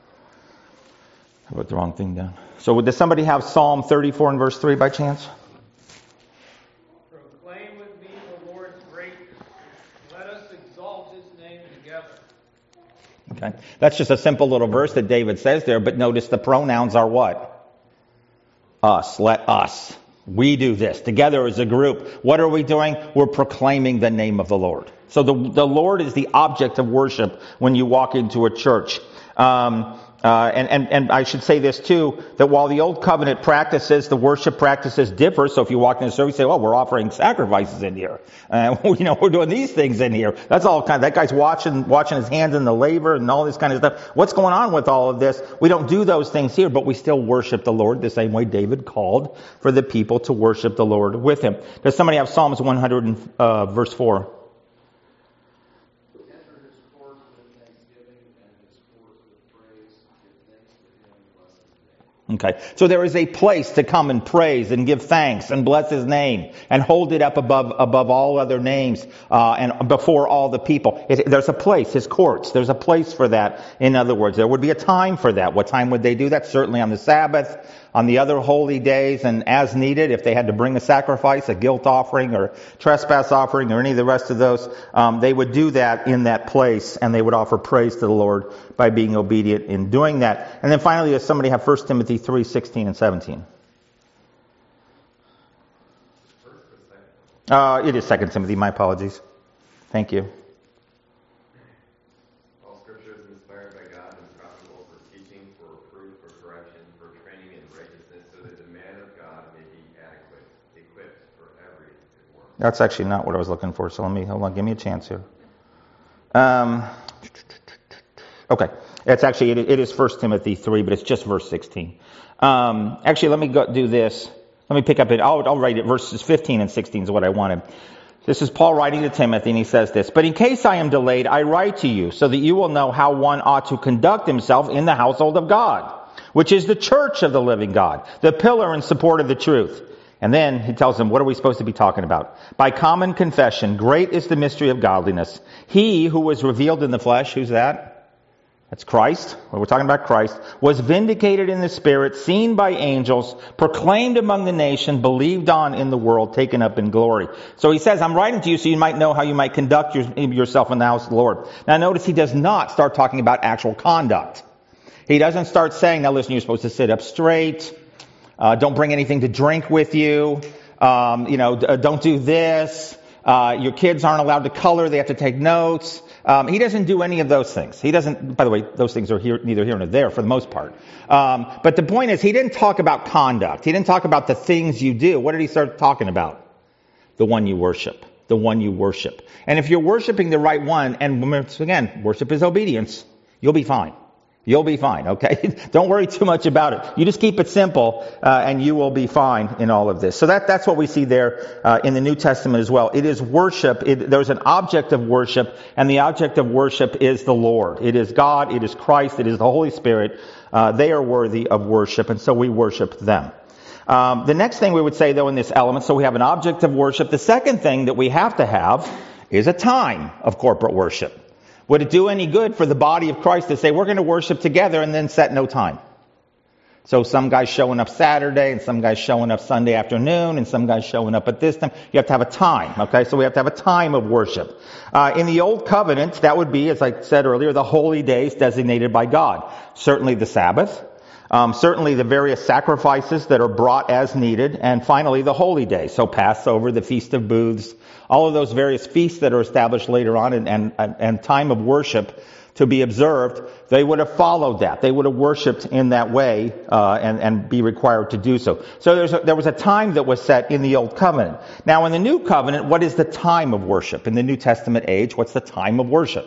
I wrote the wrong thing down. So does somebody have Psalm thirty-four and verse three by chance? Okay. That's just a simple little verse that David says there, but notice the pronouns are what? Us. Let us. We do this together as a group. What are we doing? We're proclaiming the name of the Lord. So the, the Lord is the object of worship when you walk into a church. Um, Uh, and, and, and I should say this too, that while the old covenant practices, the worship practices differ. So if you walk in a service, you say, well, we're offering sacrifices in here. Uh, you know, we're doing these things in here. That's all kind of, that guy's watching, watching his hands in the laver and all this kind of stuff. What's going on with all of this? We don't do those things here, but we still worship the Lord the same way David called for the people to worship the Lord with him. Does somebody have Psalms one hundred, uh, verse four? Okay, so there is a place to come and praise and give thanks and bless His name and hold it up above above all other names uh, and before all the people. It, there's a place, His courts. There's a place for that. In other words, there would be a time for that. What time would they do that? Certainly on the Sabbath, on the other holy days, and as needed, if they had to bring a sacrifice, a guilt offering or trespass offering or any of the rest of those, um, they would do that in that place, and they would offer praise to the Lord by being obedient in doing that. And then finally, does somebody have First Timothy three sixteen and seventeen? Uh, it is Second Timothy. My apologies. Thank you. All Scripture is inspired by God and profitable for teaching, for reproof, for correction, for training in righteousness, so that the man of God may be adequate, equipped for every good work. That's actually not what I was looking for. So let me hold on. Give me a chance here. Um. Okay, it's actually it, it is First Timothy three, but it's just verse sixteen. Um, actually, let me go do this. Let me pick up it. I'll, I'll write it. Verses fifteen and sixteen is what I wanted. This is Paul writing to Timothy, and he says this: "But in case I am delayed, I write to you so that you will know how one ought to conduct himself in the household of God, which is the church of the living God, the pillar and support of the truth." And then he tells them, what are we supposed to be talking about? "By common confession, great is the mystery of godliness. He who was revealed in the flesh," who's that? That's Christ. We're talking about Christ. "Was vindicated in the Spirit, seen by angels, proclaimed among the nation, believed on in the world, taken up in glory." So he says, I'm writing to you so you might know how you might conduct your, yourself in the house of the Lord. Now notice he does not start talking about actual conduct. He doesn't start saying, now listen, you're supposed to sit up straight. Uh, don't bring anything to drink with you. Um, you know, d- don't do this. Uh, your kids aren't allowed to color. They have to take notes. Um, he doesn't do any of those things. He doesn't, by the way, those things are here, neither here nor there for the most part. Um, but the point is, he didn't talk about conduct. He didn't talk about the things you do. What did he start talking about? The one you worship. The one you worship. And if you're worshiping the right one, and once again, worship is obedience, you'll be fine. You'll be fine, okay? Don't worry too much about it. You just keep it simple, uh, and you will be fine in all of this. So that, that's what we see there uh, in the New Testament as well. It is worship. It, there's an object of worship, and the object of worship is the Lord. It is God. It is Christ. It is the Holy Spirit. Uh, they are worthy of worship, and so we worship them. Um, the next thing we would say, though, in this element, so we have an object of worship. The second thing that we have to have is a time of corporate worship. Would it do any good for the body of Christ to say, we're going to worship together and then set no time? So some guys showing up Saturday and some guys showing up Sunday afternoon and some guys showing up at this time. You have to have a time, okay? So we have to have a time of worship. Uh, in the Old Covenant, that would be, as I said earlier, the holy days designated by God. Certainly the Sabbath. Um, certainly the various sacrifices that are brought as needed, and finally the holy days. So Passover, the Feast of Booths, all of those various feasts that are established later on, and, and, and time of worship to be observed, they would have followed that. They would have worshipped in that way uh, and, and be required to do so. So there's a, there was a time that was set in the Old Covenant. Now in the New Covenant, what is the time of worship? In the New Testament age, what's the time of worship?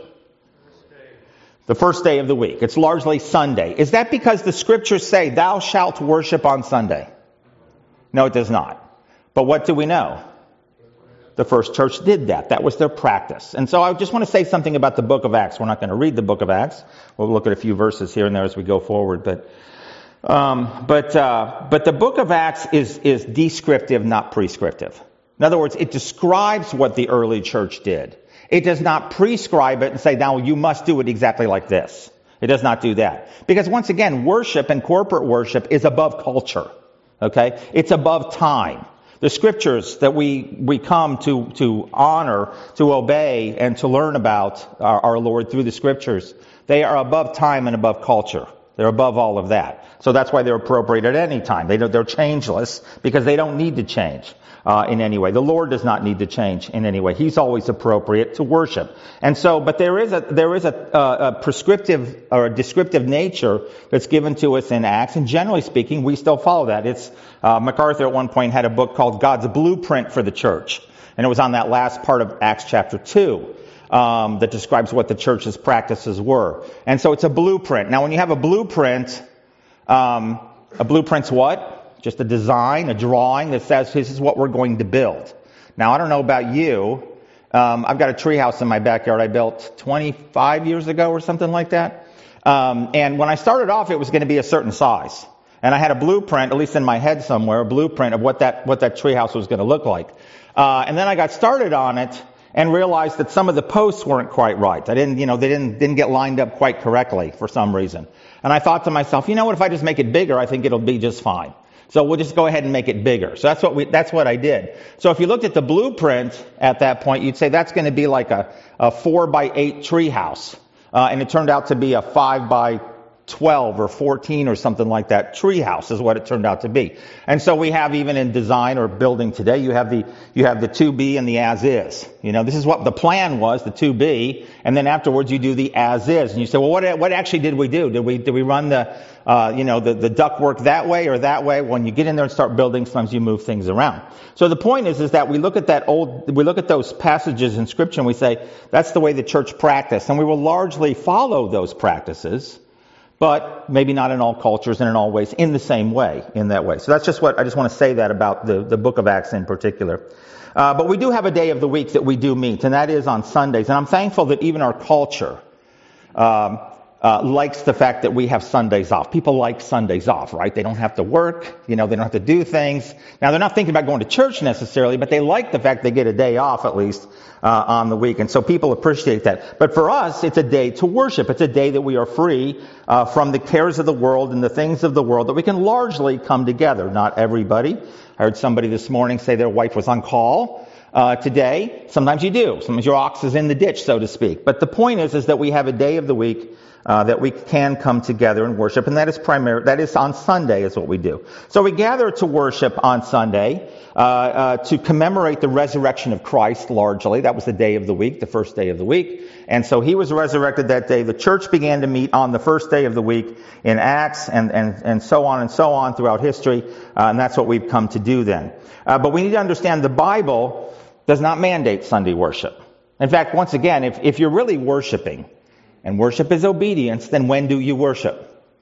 The first day of the week. It's largely Sunday. Is that because the Scriptures say, thou shalt worship on Sunday? No, it does not. But what do we know? The first church did that. That was their practice. And so I just want to say something about the book of Acts. We're not going to read the book of Acts. We'll look at a few verses here and there as we go forward. But um, but uh, but the book of Acts is is descriptive, not prescriptive. In other words, it describes what the early church did. It does not prescribe it and say, now you must do it exactly like this. It does not do that. Because once again, worship and corporate worship is above culture. Okay? It's above time. The Scriptures that we, we come to, to honor, to obey, and to learn about our, our Lord through the Scriptures, They are above time and above culture. They're above all of that. So that's why they're appropriate at any time. They don't, they're changeless because they don't need to change uh, in any way. The Lord does not need to change in any way. He's always appropriate to worship. And so, but there is a there is a, a prescriptive or a descriptive nature that's given to us in Acts, and generally speaking, we still follow that. It's uh, MacArthur at one point had a book called God's Blueprint for the Church, and it was on that last part of Acts chapter two. Um, that describes what the church's practices were. And so it's a blueprint. Now when you have a blueprint, um, a blueprint's what? Just a design, a drawing that says this is what we're going to build. Now I don't know about you. Um, I've got a treehouse in my backyard I built twenty-five years ago or something like that. Um, and when I started off, it was going to be a certain size. And I had a blueprint, at least in my head somewhere, a blueprint of what that, what that treehouse was going to look like. Uh, and then I got started on it, and realized that some of the posts weren't quite right. I didn't, you know, they didn't didn't get lined up quite correctly for some reason. And I thought to myself, you know what? If I just make it bigger, I think it'll be just fine. So we'll just go ahead and make it bigger. So that's what we that's what I did. So if you looked at the blueprint at that point, you'd say that's going to be like a a four by eight treehouse, uh, and it turned out to be a five by twelve or fourteen or something like that. Treehouse is what it turned out to be. And so we have, even in design or building today, you have the you have the to be and the as is. You know, this is what the plan was, the to be, and then afterwards you do the as is. And you say, well, what what actually did we do? Did we did we run the uh, you know the the ductwork that way or that way? When you get in there and start building, sometimes you move things around. So the point is is that we look at that old we look at those passages in Scripture and we say that's the way the church practiced, and we will largely follow those practices. But maybe not in all cultures and in all ways, in the same way, in that way. So that's just what, I just want to say that about the, the book of Acts in particular. Uh, but we do have a day of the week that we do meet, and that is on Sundays. And I'm thankful that even our culture um, uh, likes the fact that we have Sundays off. People like Sundays off, right? They don't have to work, you know, they don't have to do things. Now, they're not thinking about going to church necessarily, but they like the fact they get a day off at least uh, on the week. And so people appreciate that. But for us, it's a day to worship. It's a day that we are free uh, from the cares of the world and the things of the world, that we can largely come together. Not everybody. I heard somebody this morning say their wife was on call uh, today. Sometimes you do. Sometimes your ox is in the ditch, so to speak. But the point is, is that we have a day of the week Uh, that we can come together and worship, and that is primary. That is on Sunday, is what we do. So we gather to worship on Sunday uh, uh, to commemorate the resurrection of Christ. Largely, that was the day of the week, the first day of the week, and so he was resurrected that day. The church began to meet on the first day of the week in Acts, and and and so on and so on throughout history, uh, and that's what we've come to do then. Uh, but we need to understand the Bible does not mandate Sunday worship. In fact, once again, if if you're really worshiping, and worship is obedience, then when do you worship?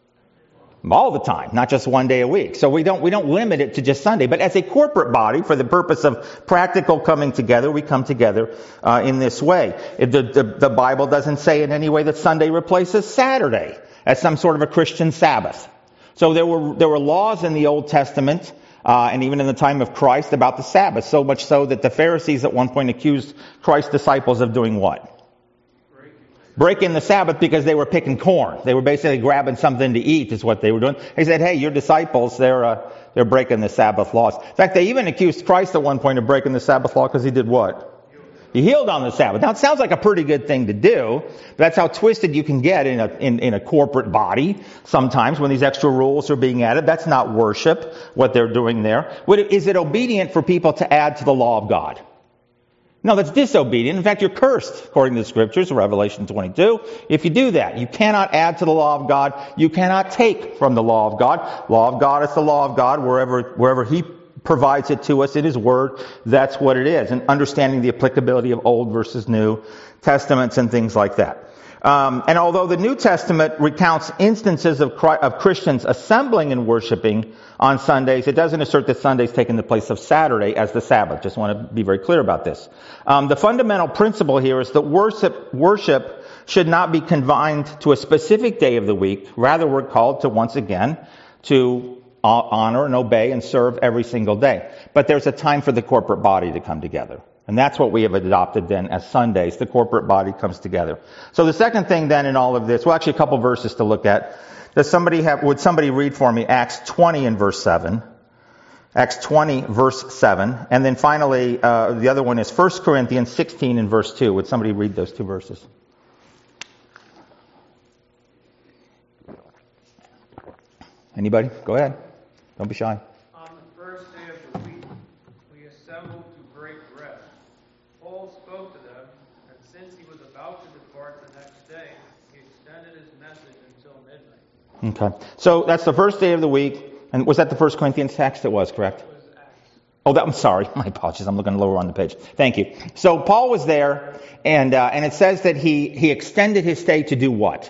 All the time, not just one day a week. So we don't we don't limit it to just Sunday. But as a corporate body, for the purpose of practical coming together, we come together uh, in this way. If the, the the Bible doesn't say in any way that Sunday replaces Saturday as some sort of a Christian Sabbath. So there were there were laws in the Old Testament, uh, and even in the time of Christ, about the Sabbath. So much so that the Pharisees at one point accused Christ's disciples of doing what? Breaking the Sabbath because they were picking corn. They were basically grabbing something to eat is what they were doing. He said, hey, your disciples, they're uh, they're breaking the Sabbath laws. In fact, they even accused Christ at one point of breaking the Sabbath law because he did what? He healed on the Sabbath. Now, it sounds like a pretty good thing to do, but that's how twisted you can get in a in, in a corporate body sometimes when these extra rules are being added. That's not worship, what they're doing there. Is it obedient for people to add to the law of God? No, that's disobedient. In fact, you're cursed, according to the Scriptures, Revelation twenty-two, if you do that. You cannot add to the law of God. You cannot take from the law of God. Law of God is the law of God. Wherever wherever He provides it to us in His Word, that's what it is. And understanding the applicability of Old versus New Testaments and things like that. Um, and although the New Testament recounts instances of, of Christians assembling and worshiping on Sundays, it doesn't assert that Sunday's taken the place of Saturday as the Sabbath. Just want to be very clear about this. Um, the fundamental principle here is that worship, worship should not be confined to a specific day of the week. Rather, we're called to, once again, to honor and obey and serve every single day. But there's a time for the corporate body to come together. And that's what we have adopted then as Sundays. The corporate body comes together. So the second thing then in all of this, well, actually a couple verses to look at. Does somebody have, would somebody read for me Acts twenty and verse seven? Acts twenty verse seven. And then finally, uh, the other one is First Corinthians sixteen and verse two. Would somebody read those two verses? Anybody? Go ahead. Don't be shy. On the first day of the week, we assembled to break bread. Paul spoke to them, and since he was about to depart the next day, he extended his message until midnight. Okay. So that's the first day of the week. And was that the First Corinthians text? It was, correct? It was Acts. Oh, that, I'm sorry. My apologies. I'm looking lower on the page. Thank you. So Paul was there, and uh, and it says that he, he extended his stay to do what?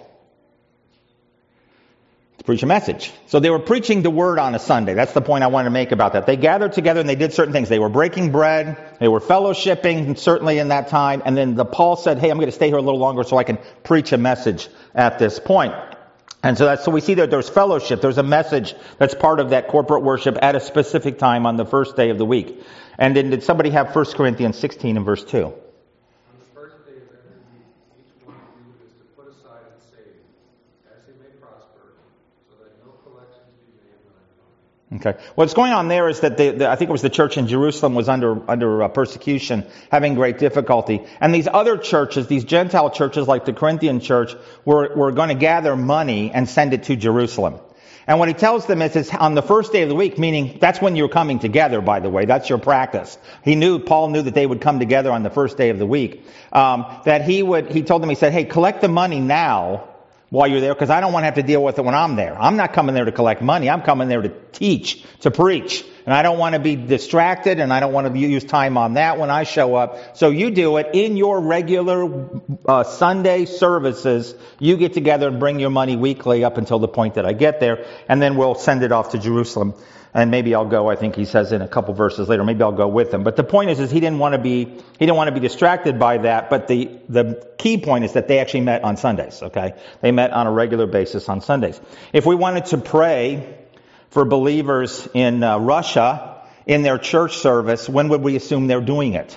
To preach a message. So they were preaching the word on a Sunday. That's the point I wanted to make about that. They gathered together and they did certain things. They were breaking bread. They were fellowshipping, certainly in that time. And then the Paul said, hey, I'm going to stay here a little longer so I can preach a message at this point. And so that's so we see that there's fellowship. There's a message that's part of that corporate worship at a specific time on the first day of the week. And then did somebody have First Corinthians sixteen and verse two? On the first day of every week, each one of you is to put aside and save, as he may prosper, so that no collections be made when I come. Okay. What's going on there is that the, the, I think it was the church in Jerusalem was under under uh, persecution, having great difficulty. And these other churches, these Gentile churches like the Corinthian church, were, were going to gather money and send it to Jerusalem. And what he tells them is, is on the first day of the week, meaning that's when you're coming together, by the way. That's your practice. He knew, Paul knew that they would come together on the first day of the week. Um, that he would, he told them, he said, hey, collect the money now while you're there, because I don't want to have to deal with it when I'm there. I'm not coming there to collect money. I'm coming there to teach, to preach. And I don't want to be distracted, and I don't want to use time on that when I show up. So you do it in your regular uh, Sunday services. You get together and bring your money weekly up until the point that I get there, and then we'll send it off to Jerusalem. And maybe I'll go, I think he says in a couple verses later, maybe I'll go with him. But the point is, is he didn't want to be, he didn't want to be distracted by that. But the, the key point is that they actually met on Sundays, okay? They met on a regular basis on Sundays. If we wanted to pray for believers in uh, Russia in their church service, when would we assume they're doing it?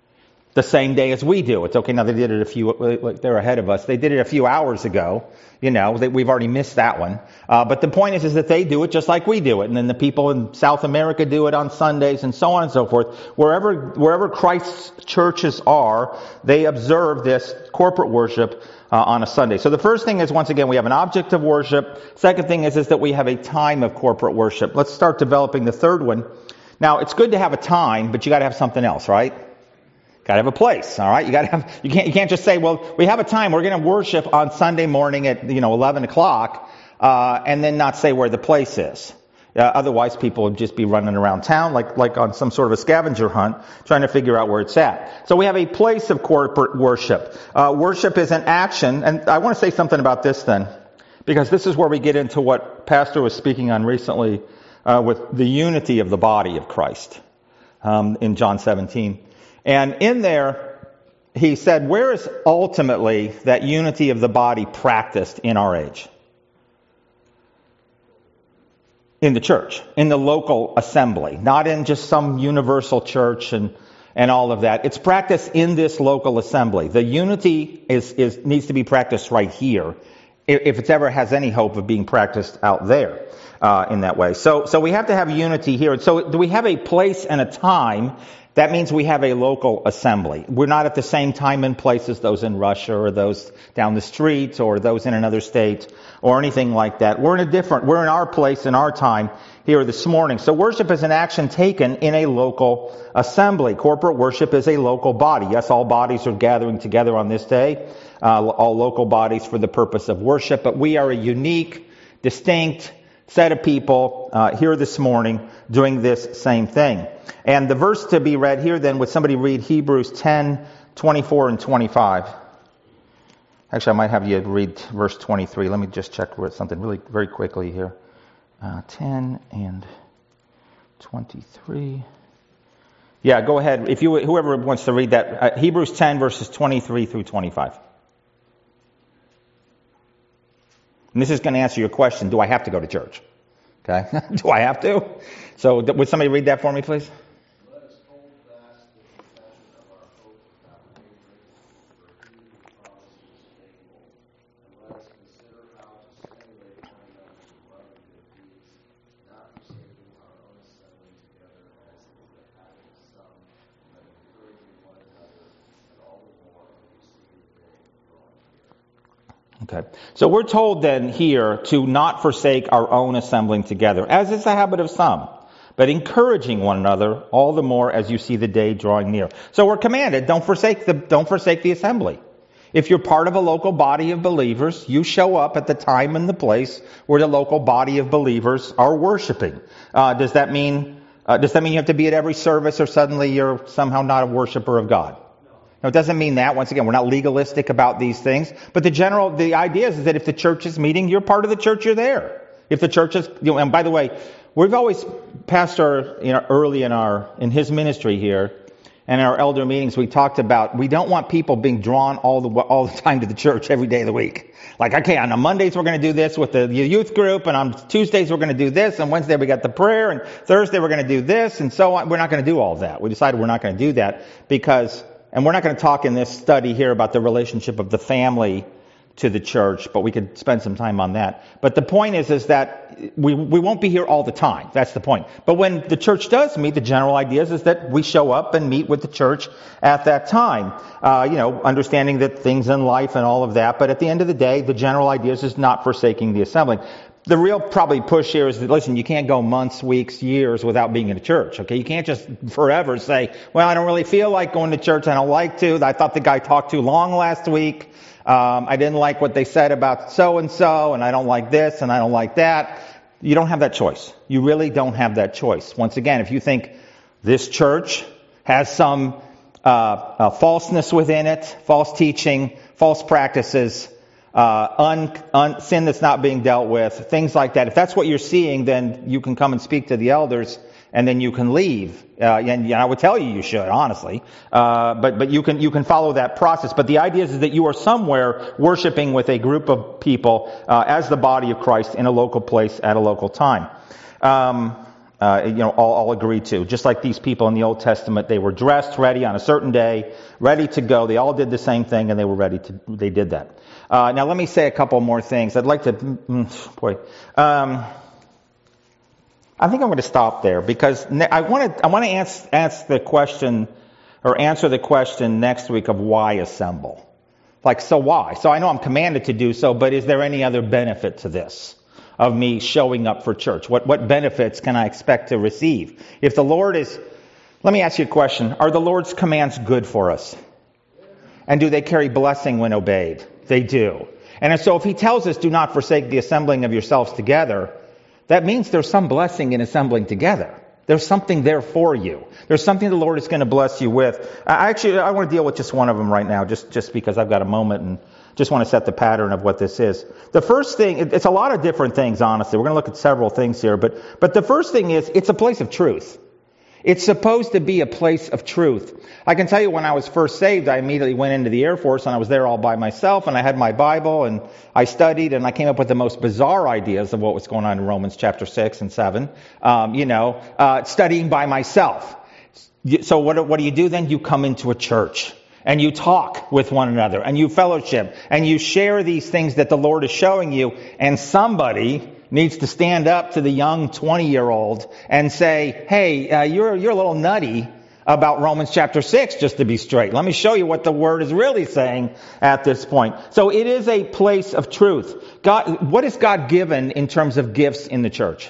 The same day as we do. It's okay, now they did it a few, they're ahead of us. They did it a few hours ago. You know, they, we've already missed that one. Uh, but the point is, is that they do it just like we do it. And then the people in South America do it on Sundays and so on and so forth. Wherever, wherever Christ's churches are, they observe this corporate worship uh, on a Sunday. So the first thing is, once again, we have an object of worship. Second thing is, is that we have a time of corporate worship. Let's start developing the third one. Now, it's good to have a time, but you got to have something else, right? Got to have a place, all right? You got to have. You can't. You can't just say, "Well, we have a time. We're going to worship on Sunday morning at you know eleven o'clock," uh, and then not say where the place is. Uh, otherwise, people would just be running around town like like on some sort of a scavenger hunt, trying to figure out where it's at. So we have a place of corporate worship. Uh, worship is an action, and I want to say something about this then, because this is where we get into what Pastor was speaking on recently uh, with the unity of the body of Christ um, in John seventeen. And in there, he said, where is ultimately that unity of the body practiced in our age? In the church, in the local assembly, not in just some universal church and, and all of that. It's practiced in this local assembly. The unity is, is needs to be practiced right here, if it's ever has any hope of being practiced out there uh, in that way. So, so we have to have unity here. So do we have a place and a time? That means we have a local assembly. We're not at the same time and place as those in Russia or those down the street or those in another state or anything like that. We're in a different, we're in our place in our time here this morning. So worship is an action taken in a local assembly. Corporate worship is a local body. Yes, all bodies are gathering together on this day, uh, all local bodies for the purpose of worship, but we are a unique, distinct set of people uh, here this morning doing this same thing. And the verse to be read here then, would somebody read Hebrews ten, twenty-four and twenty-five? Actually, I might have you read verse twenty-three. Let me just check something really very quickly here. Uh, ten and twenty-three. Yeah, go ahead. If you, whoever wants to read that, uh, Hebrews ten verses twenty-three through twenty-five. And this is going to answer your question, do I have to go to church? Okay? Do I have to? So would somebody read that for me, please? Let us hold fast the confession of our hope without wavering, for he who promises is faithful. And let us consider how to stimulate one another to love and good deeds, not forsaking our own assembling together as is the habit of some, but encouraging one another, and all the more as we see the day drawing near. Okay. So we're told then here to not forsake our own assembling together, as is the habit of some, but encouraging one another all the more as you see the day drawing near. So we're commanded, don't forsake the, don't forsake the assembly. If you're part of a local body of believers, you show up at the time and the place where the local body of believers are worshiping. Uh, does that mean, uh, does that mean you have to be at every service or suddenly you're somehow not a worshiper of God? No, it doesn't mean that. Once again, we're not legalistic about these things. But the general, the idea is that if the church is meeting, you're part of the church, you're there. If the church is, you know, and by the way, we've always, Pastor, you know, early in our, in his ministry here, and in our elder meetings, we talked about, we don't want people being drawn all the, all the time to the church every day of the week. Like, okay, on Mondays we're going to do this with the youth group, and on Tuesdays we're going to do this, and Wednesday we got the prayer, and Thursday we're going to do this, and so on. We're not going to do all that. We decided we're not going to do that because, and we're not going to talk in this study here about the relationship of the family to the church, but we could spend some time on that. But the point is, is that we we won't be here all the time. That's the point. But when the church does meet, the general idea is, is that we show up and meet with the church at that time. Uh, you know, understanding that things in life and all of that. But at the end of the day, the general idea is, is not forsaking the assembling. The real probably push here is that, listen, you can't go months, weeks, years without being in a church, okay? You can't just forever say, well, I don't really feel like going to church. I don't like to. I thought the guy talked too long last week. Um, I didn't like what they said about so-and-so, and I don't like this, and I don't like that. You don't have that choice. You really don't have that choice. Once again, if you think this church has some uh, uh, falseness within it, false teaching, false practices, uh, un, un, sin that's not being dealt with, things like that, if that's what you're seeing, then you can come and speak to the elders, and then you can leave. Uh, and, and I would tell you you should, honestly. Uh, but but you can you can follow that process. But the idea is that you are somewhere worshiping with a group of people uh, as the body of Christ in a local place at a local time. Um, uh, you know, all, all agree to. Just like these people in the Old Testament, they were dressed, ready on a certain day, ready to go. They all did the same thing, and they were ready to. They did that. Uh, now let me say a couple more things. I'd like to. Mm, boy. Um, I think I'm going to stop there because I want to I want to ask, ask the question or answer the question next week of why assemble. Like, so why? So I know I'm commanded to do so, but is there any other benefit to this of me showing up for church? What what benefits can I expect to receive? If the Lord is, let me ask you a question. Are the Lord's commands good for us? And do they carry blessing when obeyed? They do. And so if he tells us, do not forsake the assembling of yourselves together, that means there's some blessing in assembling together. There's something there for you. There's something the Lord is going to bless you with. I actually, I want to deal with just one of them right now, just, just because I've got a moment and just want to set the pattern of what this is. The first thing, it's a lot of different things, honestly. We're going to look at several things here, but, but the first thing is, it's a place of truth. It's supposed to be a place of truth. I can tell you when I was first saved, I immediately went into the Air Force and I was there all by myself and I had my Bible and I studied and I came up with the most bizarre ideas of what was going on in Romans chapter six and seven. Um, you know, uh, studying by myself. So what, what do you do then? You come into a church and you talk with one another and you fellowship and you share these things that the Lord is showing you, and somebody needs to stand up to the young twenty-year-old and say, hey, uh, you're you're a little nutty about Romans chapter six, just to be straight. Let me show you what the Word is really saying at this point. So it is a place of truth. God, what is God given in terms of gifts in the church?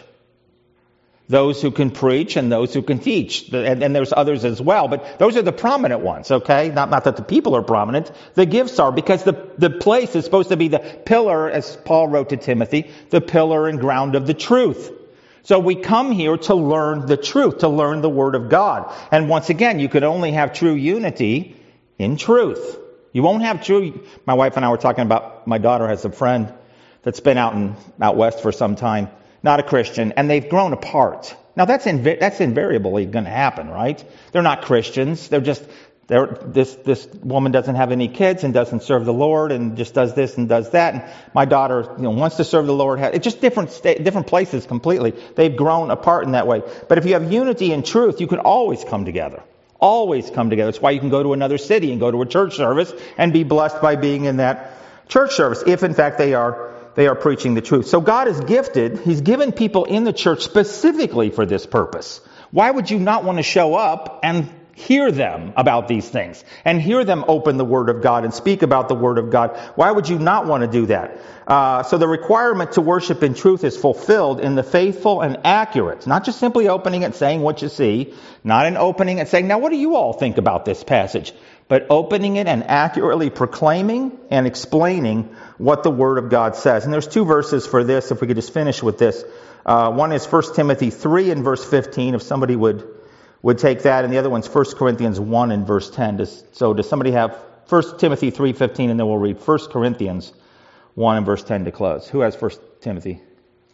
Those who can preach and those who can teach. And, and there's others as well, but those are the prominent ones, okay? Not, not that the people are prominent. The gifts are, because the, the place is supposed to be the pillar, as Paul wrote to Timothy, the pillar and ground of the truth. So we come here to learn the truth, to learn the Word of God. And once again, you could only have true unity in truth. You won't have true... My wife and I were talking about, my daughter has a friend that's been out in out west for some time, not a Christian, and they've grown apart. Now that's inv- that's invariably going to happen, right? They're not Christians. They're just they're, this this woman doesn't have any kids and doesn't serve the Lord and just does this and does that. And my daughter, you know, wants to serve the Lord. It's just different sta- different places completely. They've grown apart in that way. But if you have unity in truth, you can always come together. Always come together. That's why you can go to another city and go to a church service and be blessed by being in that church service, if in fact they are. They are preaching the truth. So God is gifted. He's given people in the church specifically for this purpose. Why would you not want to show up and hear them about these things and hear them open the Word of God and speak about the Word of God. Why would you not want to do that? Uh, so the requirement to worship in truth is fulfilled in the faithful and accurate, not just simply opening it, saying what you see, not in opening it, saying, now what do you all think about this passage? But opening it and accurately proclaiming and explaining what the Word of God says. And there's two verses for this, if we could just finish with this. Uh, one is First Timothy three and verse fifteen, if somebody would would take that, and the other one's First Corinthians one and verse ten. Does, so does somebody have First Timothy three fifteen, and then we'll read First Corinthians one and verse ten to close. Who has First Timothy?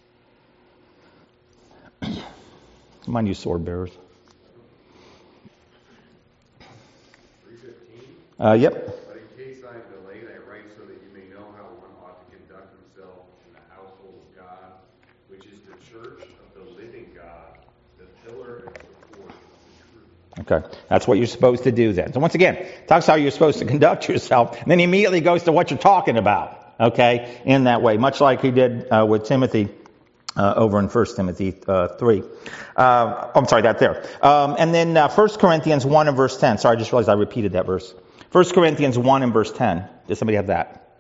Mind you, sword bearers. three fifteen. Uh, yep. But in case I am delayed, I write so that you may know how one ought to conduct himself in the household of God, which is the church of the living God, the pillar and support of the truth. Okay, that's what you're supposed to do then. So once again, talks how you're supposed to conduct yourself, and then he immediately goes to what you're talking about. Okay, in that way, much like he did uh, with Timothy uh, over in First Timothy uh, three. Uh, I'm sorry, that there. Um, and then uh, First Corinthians one and verse ten. Sorry, I just realized I repeated that verse. First Corinthians one and verse ten. Does somebody have that?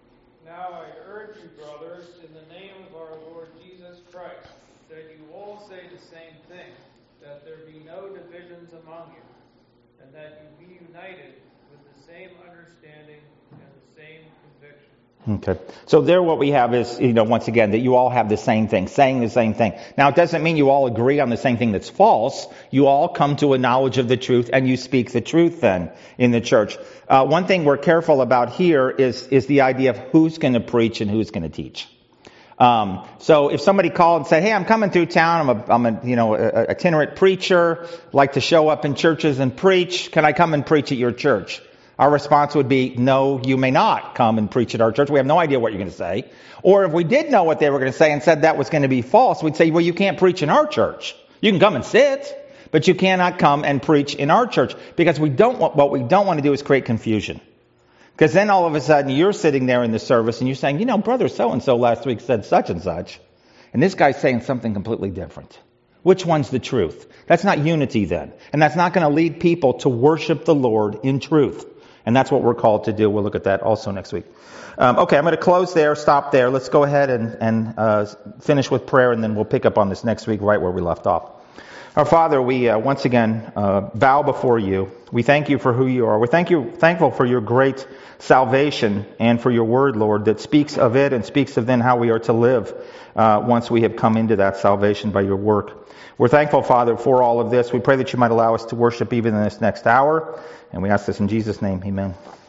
Now I urge you, brothers, in the name of our Lord Jesus Christ, that you all say the same thing, that there be no divisions among you, and that you be united with the same understanding and the same conviction. Okay. So there what we have is, you know, once again, that you all have the same thing, saying the same thing. Now, it doesn't mean you all agree on the same thing that's false. You all come to a knowledge of the truth, and you speak the truth then in the church. Uh, one thing we're careful about here is, is the idea of who's going to preach and who's going to teach. Um, so if somebody called and said, hey, I'm coming through town, I'm a, I'm a, you know, a, a itinerant preacher, like to show up in churches and preach, can I come and preach at your church? Our response would be, no, you may not come and preach at our church. We have no idea what you're going to say. Or if we did know what they were going to say and said that was going to be false, we'd say, well, you can't preach in our church. You can come and sit, but you cannot come and preach in our church, because we don't want, what we don't want to do is create confusion. Because then all of a sudden you're sitting there in the service and you're saying, you know, brother so-and-so last week said such and such, and this guy's saying something completely different. Which one's the truth? That's not unity then. And that's not going to lead people to worship the Lord in truth. And that's what we're called to do. We'll look at that also next week. Um, okay, I'm going to close there, stop there. Let's go ahead and, and uh, finish with prayer, and then we'll pick up on this next week right where we left off. Our Father, we uh, once again uh, bow before you. We thank you for who you are. We're thank you, thankful for your great salvation and for your word, Lord, that speaks of it and speaks of then how we are to live uh, once we have come into that salvation by your work. We're thankful, Father, for all of this. We pray that you might allow us to worship even in this next hour. And we ask this in Jesus' name. Amen.